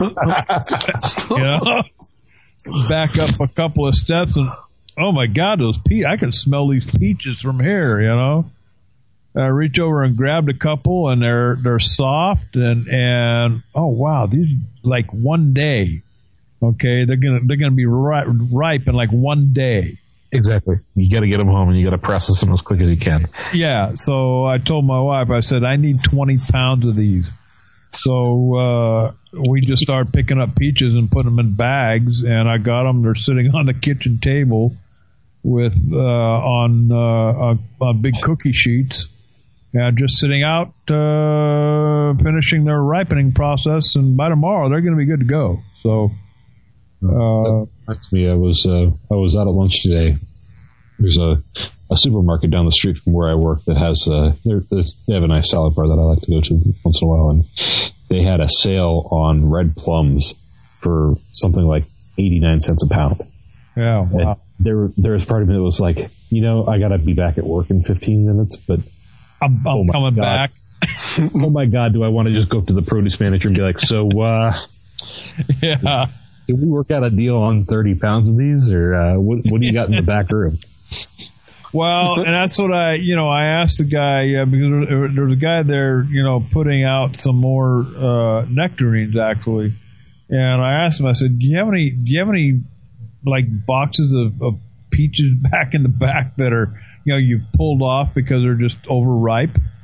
Back up a couple of steps and, oh my God, those I can smell these peaches from here. I reach over and grabbed a couple, and they're soft and oh wow, these like one day. Okay, they're gonna be ripe in like one day. Exactly. You got to get them home and you got to process them as quick as you can. Yeah. So I told my wife, I said, I need 20 pounds of these. So we just started picking up peaches and putting them in bags, and I got them. They're sitting on the kitchen table with on big cookie sheets, and just sitting out, finishing their ripening process. And by tomorrow, they're going to be good to go. So. That reminds me, I was out at lunch today. There's a supermarket down the street from where I work that has they have a nice salad bar that I like to go to once in a while, and they had a sale on red plums for something like 89 cents a pound. Yeah, wow. And there was part of me that was like, I got to be back at work in 15 minutes, but I'm coming back. Oh my God, do I want to just go up to the produce manager and be like, so yeah. Did we work out a deal on 30 pounds of these, or what do you got in the back room? Well, and that's what I asked the guy, because there's a guy there, putting out some more nectarines actually, and I asked him, I said, do you have any like boxes of peaches back in the back that are, you pulled off because they're just overripe?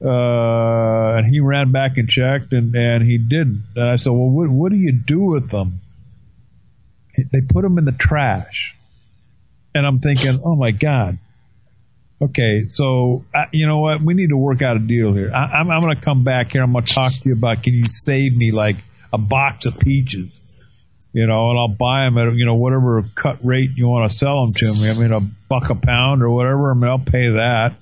And he ran back and checked, and he didn't. And I said, well, what do you do with them? They put them in the trash. And I'm thinking, oh, my God. Okay, so you know what? We need to work out a deal here. I'm going to come back here. I'm going to talk to you about, can you save me like a box of peaches? And I'll buy them at, whatever cut rate you want to sell them to me. I mean, $1 a pound or whatever. I mean, I'll pay that.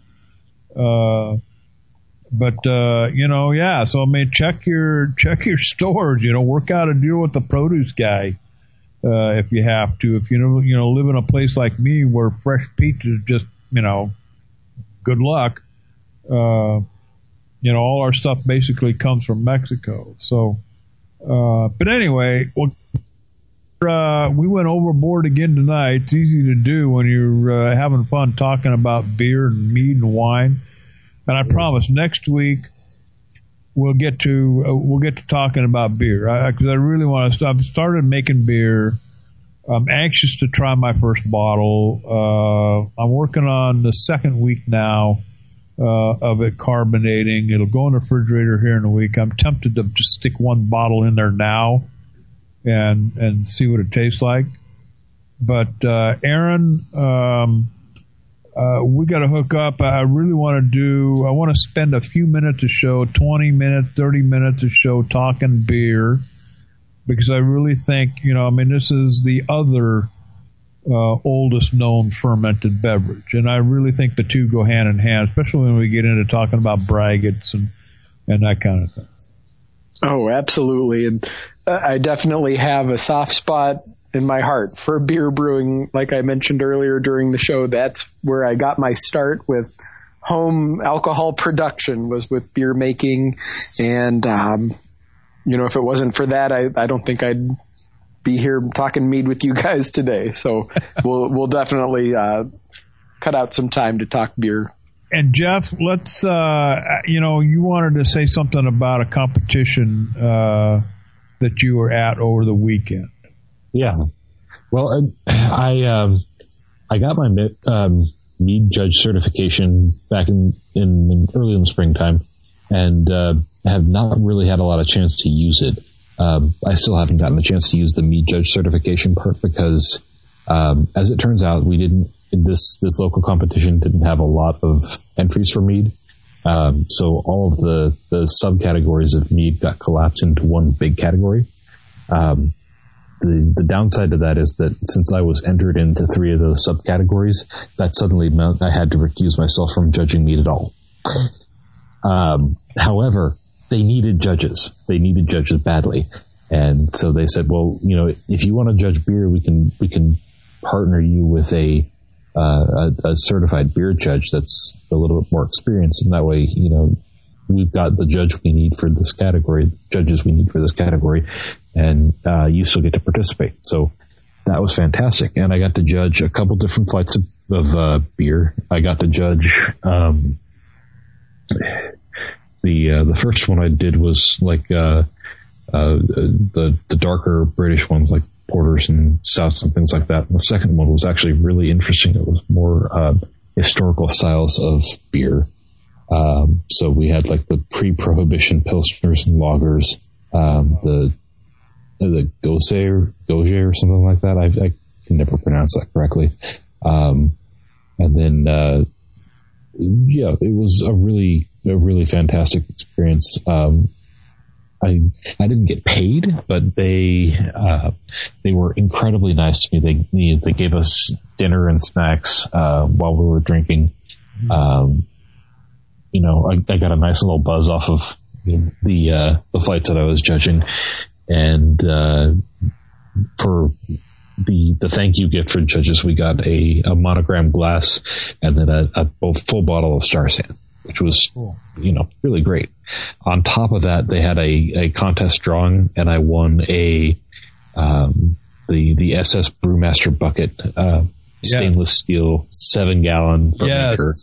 Yeah. So I mean, check your stores. Work out a deal with the produce guy if you have to. If you live in a place like me where fresh peaches just good luck. All our stuff basically comes from Mexico. So, but anyway, we went overboard again tonight. It's easy to do when you're having fun talking about beer and mead and wine. And I promise next week we'll get to talking about beer, because I really want to. I've started making beer. I'm anxious to try my first bottle. I'm working on the second week now of it carbonating. It'll go in the refrigerator here in a week. I'm tempted to just stick one bottle in there now and see what it tastes like. But Aaron, we got to hook up. I really want to spend a few minutes a show, 20 minutes, 30 minutes a show talking beer, because I really think, this is the other oldest known fermented beverage. And I really think the two go hand in hand, especially when we get into talking about braggots and that kind of thing. Oh, absolutely. And I definitely have a soft spot in my heart for beer brewing. Like I mentioned earlier during the show, that's where I got my start with home alcohol production, was with beer making. And, if it wasn't for that, I don't think I'd be here talking mead with you guys today. So we'll definitely cut out some time to talk beer. And Jeff, let's, you wanted to say something about a competition that you were at over the weekend. Yeah. Well, I got my mead judge certification back in early in the springtime, and have not really had a lot of chance to use it. I still haven't gotten the chance to use the mead judge certification part because, as it turns out, this local competition didn't have a lot of entries for mead. So all of the subcategories of mead got collapsed into one big category. The downside to that is that since I was entered into 3 of those subcategories, that suddenly meant I had to recuse myself from judging mead at all. However, they needed judges. They needed judges badly. And so they said, well, if you want to judge beer, we can partner you with a certified beer judge that's a little bit more experienced. And that way, we've got the judge we need for this category, judges we need for this category, and you still get to participate. So that was fantastic. And I got to judge a couple different flights of beer. I got to judge the first one I did was like the darker British ones, like porters and stouts and things like that. And the second one was actually really interesting. It was more historical styles of beer. So we had like the pre-prohibition pilsners and lagers, the Gose or something like that. I can never pronounce that correctly. And then, it was a really fantastic experience. I didn't get paid, but they were incredibly nice to me. They gave us dinner and snacks while we were drinking. I got a nice little buzz off of the flights that I was judging, and for the thank you gift for judges, we got a monogram glass and then a full bottle of Starsan, which was cool. Really great. On top of that, they had a contest drawing, and I won the SS Brewmaster bucket, stainless steel 7-gallon fermenter.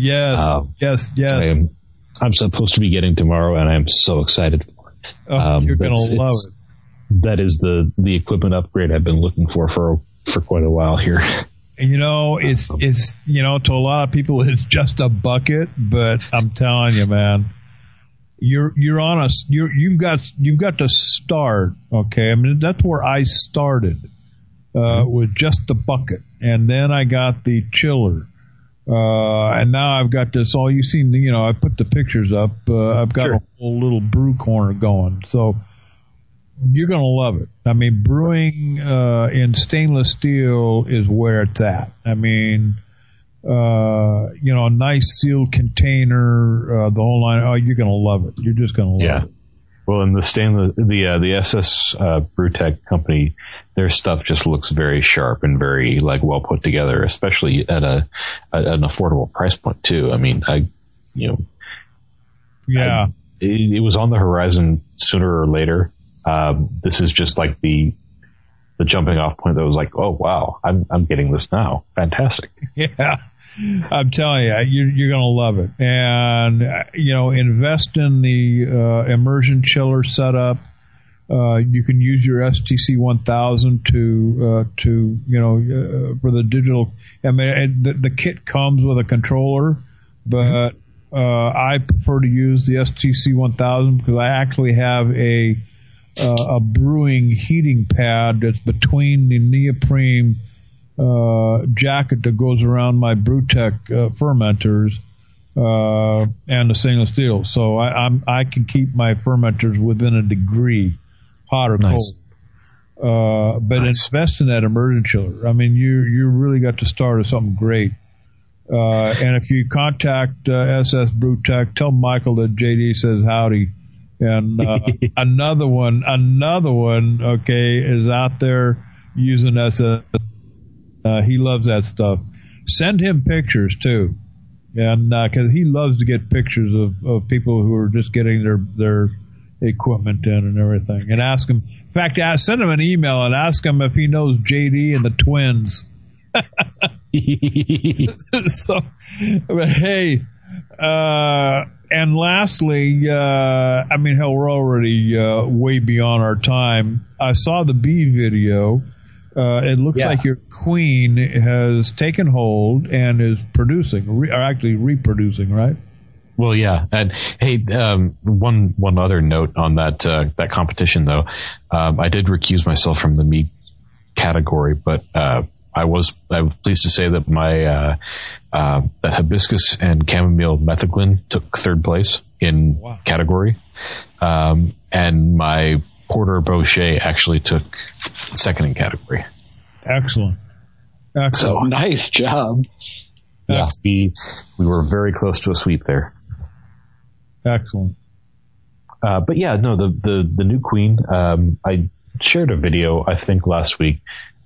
Yes. I'm supposed to be getting tomorrow, and I'm so excited for it. You're going to love it. That is the equipment upgrade I've been looking for quite a while here. It's to a lot of people it's just a bucket, but I'm telling you, man, you're on you've got to start. Okay, I mean that's where I started with just the bucket, and then I got the chiller, and now I've got this. All you've seen, I put the pictures up. I've got a whole little brew corner going, so. You're going to love it. I mean, brewing in stainless steel is where it's at. I mean, a nice sealed container, the whole line. Oh, you're going to love it. You're just going to love it. Well, in the stainless, the SS Brewtech company, their stuff just looks very sharp and very well put together, especially at an affordable price point too. I mean, it was on the horizon sooner or later. This is just like the jumping off point that was like, oh wow, I'm getting this now. Fantastic. Yeah, I'm telling you, you're going to love it. And invest in the immersion chiller setup. You can use your STC 1000 to for the digital. I mean, the kit comes with a controller, but I prefer to use the STC 1000 because I actually have a brewing heating pad that's between the neoprene jacket that goes around my Brewtech fermenters and the stainless steel. So I can keep my fermenters within a degree, hot or cold. But invest in that immersion chiller. I mean, you really got to start with something great. And if you contact SS Brewtech, tell Michael that JD says howdy. And another one, okay, is out there using SS. He loves that stuff. Send him pictures too, and because he loves to get pictures of people who are just getting their equipment in and everything. And ask him. In fact, send him an email and ask him if he knows JD and the twins. So, but hey. And lastly, we're already way beyond our time. I saw the bee video. It looks like your queen has taken hold and is producing, or actually reproducing, right? Well, yeah. And hey, one other note on that competition, though. I did recuse myself from the meat category, but I was pleased to say that my that hibiscus and chamomile metheglin took third place in category, and my porter bochet actually took second in category. Excellent. So nice job. Yeah, we were very close to a sweep there. Excellent. But yeah, no, the new queen. I shared a video I think last week.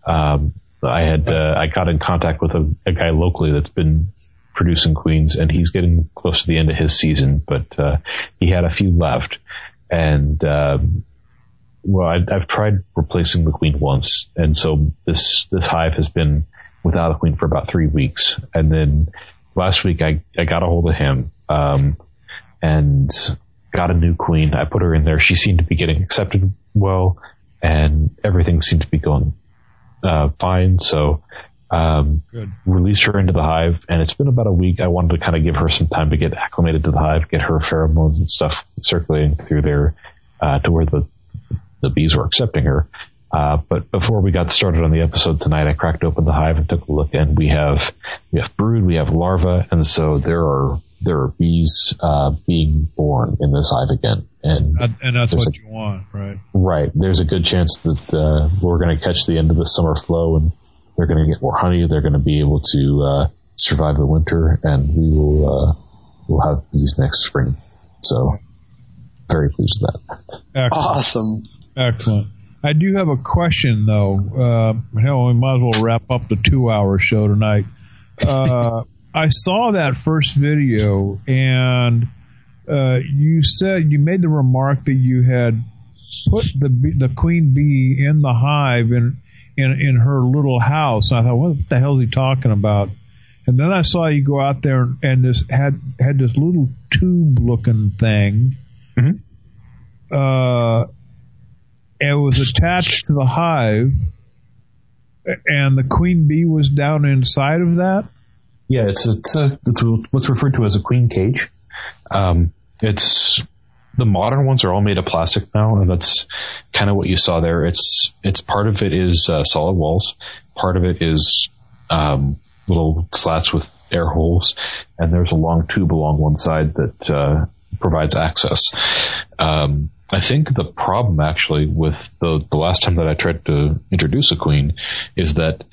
I got in contact with a guy locally that's been producing queens, and he's getting close to the end of his season, but he had a few left. And I've tried replacing the queen once, and so this hive has been without a queen for about 3 weeks. And then last week I got a hold of him and got a new queen. I put her in there. She seemed to be getting accepted well, and everything seemed to be going fine. So released her into the hive, and it's been about a week. I wanted to kind of give her some time to get acclimated to the hive, get her pheromones and stuff circulating through there to where the bees were accepting her. But before we got started on the episode tonight, I cracked open the hive and took a look, and we have brood, we have larvae, and so there are bees being born in this hive again. And that's what you want, right? Right. There's a good chance that we're going to catch the end of the summer flow, and they're going to get more honey. They're going to be able to survive the winter, and we'll have bees next spring. So very pleased with that. Excellent. Awesome. Excellent. I do have a question, though. We might as well wrap up the 2-hour show tonight. I saw that first video, and you made the remark that you had put the queen bee in the hive in her little house. And I thought, what the hell is he talking about? And then I saw you go out there and this had this little tube-looking thing. Mm-hmm. It was attached to the hive, and the queen bee was down inside of that? Yeah, it's what's referred to as a queen cage. It's the modern ones are all made of plastic now, and that's kind of what you saw there. It's part of it is solid walls, part of it is little slats with air holes, and there's a long tube along one side that provides access. I think the problem actually with the last time that I tried to introduce a queen is that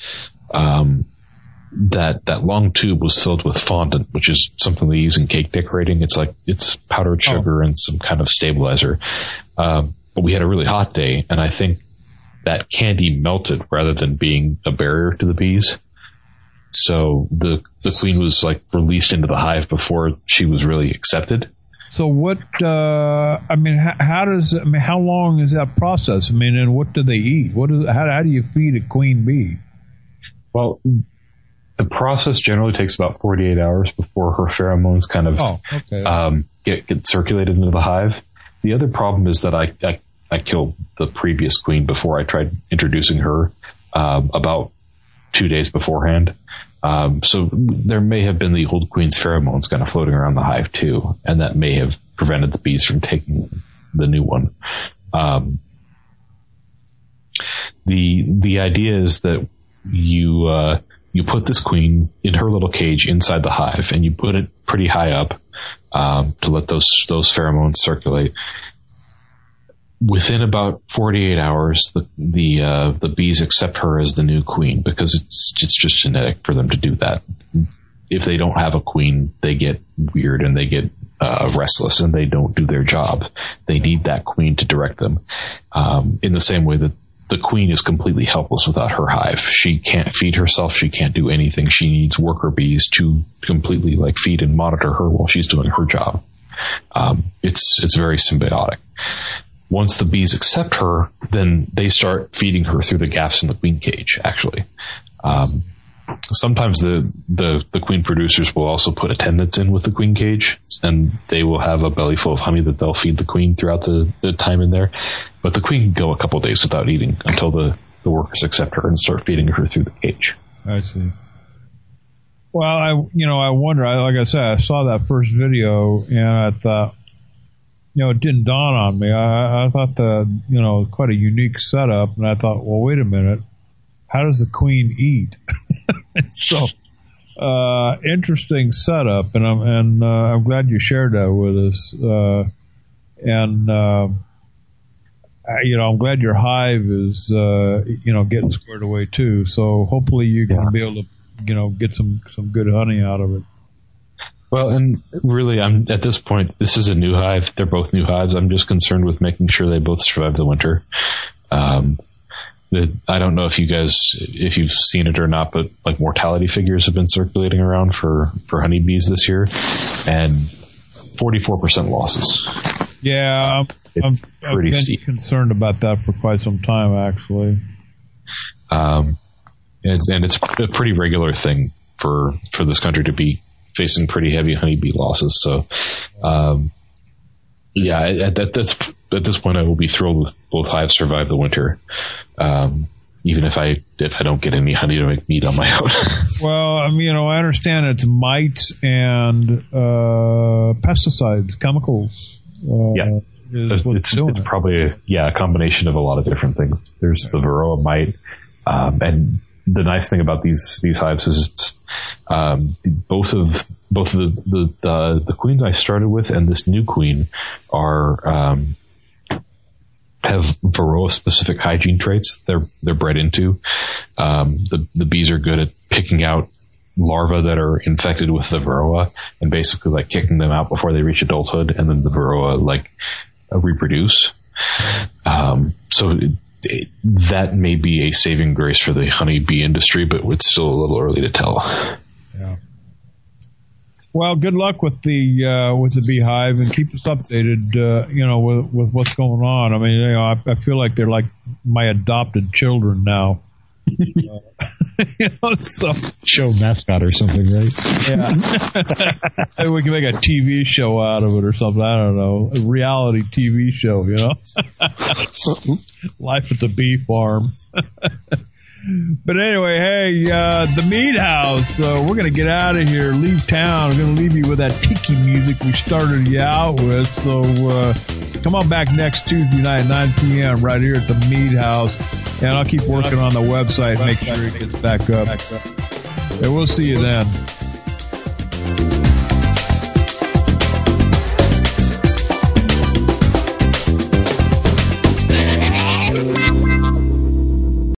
that long tube was filled with fondant, which is something they use in cake decorating. It's powdered sugar and some kind of stabilizer. But we had a really hot day, and I think that candy melted rather than being a barrier to the bees. So the queen was released into the hive before she was really accepted. So what, how long is that process? And what do they eat? How do you feed a queen bee? Well, the process generally takes about 48 hours before her pheromones kind of get circulated into the hive. The other problem is that I killed the previous queen before I tried introducing her about 2 days beforehand. So there may have been the old queen's pheromones kind of floating around the hive too, and that may have prevented the bees from taking the new one. The idea is that you put this queen in her little cage inside the hive, and you put it pretty high up to let those pheromones circulate. Within about 48 hours, the bees accept her as the new queen because it's just genetic for them to do that. If they don't have a queen, they get weird and they get restless and they don't do their job. They need that queen to direct them. In the same way that the queen is completely helpless without her hive. She can't feed herself. She can't do anything. She needs worker bees to completely feed and monitor her while she's doing her job. It's very symbiotic. Once the bees accept her, then they start feeding her through the gaps in the queen cage, actually. Sometimes the queen producers will also put attendants in with the queen cage, and they will have a belly full of honey that they'll feed the queen throughout the time in there. But the queen can go a couple days without eating until the workers accept her and start feeding her through the cage. I see. Well, I wonder, like I said, I saw that first video, and I thought, it didn't dawn on me. I thought quite a unique setup, and I thought, well, wait a minute, how does the queen eat? So, interesting setup, and I'm glad you shared that with us. I'm glad your hive is getting squared away too. So hopefully you're going to be able to get some good honey out of it. Well, and really, at this point, this is a new hive. They're both new hives. I'm just concerned with making sure they both survive the winter. I don't know if you've seen it or not, but mortality figures have been circulating around for honeybees this year, and 44% losses. Yeah, I've been concerned about that for quite some time, actually. And it's a pretty regular thing for this country to be facing pretty heavy honeybee losses. So, at this point, I will be thrilled with both hives survive the winter, even if I don't get any honey to make meat on my own. Well, I understand it's mites and pesticides, chemicals. It's probably a combination of a lot of different things. There's the Varroa mite, and the nice thing about these hives is it's both of the queens I started with and this new queen have Varroa specific hygiene traits they're bred into. The bees are good at picking out larvae that are infected with the Varroa and basically kicking them out before they reach adulthood, and then the Varroa reproduce. So that may be a saving grace for the honeybee industry, but it's still a little early to tell. Yeah. Well, good luck with the beehive, and keep us updated, with what's going on. I feel like they're like my adopted children now. So show mascot or something, right? Yeah. Maybe we can make a TV show out of it or something. I don't know, a reality TV show. Life at the bee farm. But anyway, hey, the Meat House, we're going to get out of here, leave town. We're going to leave you with that tiki music we started you out with. So come on back next Tuesday night, 9 p.m. right here at the Meat House. And I'll keep working on the website, make sure it gets back up. And we'll see you then.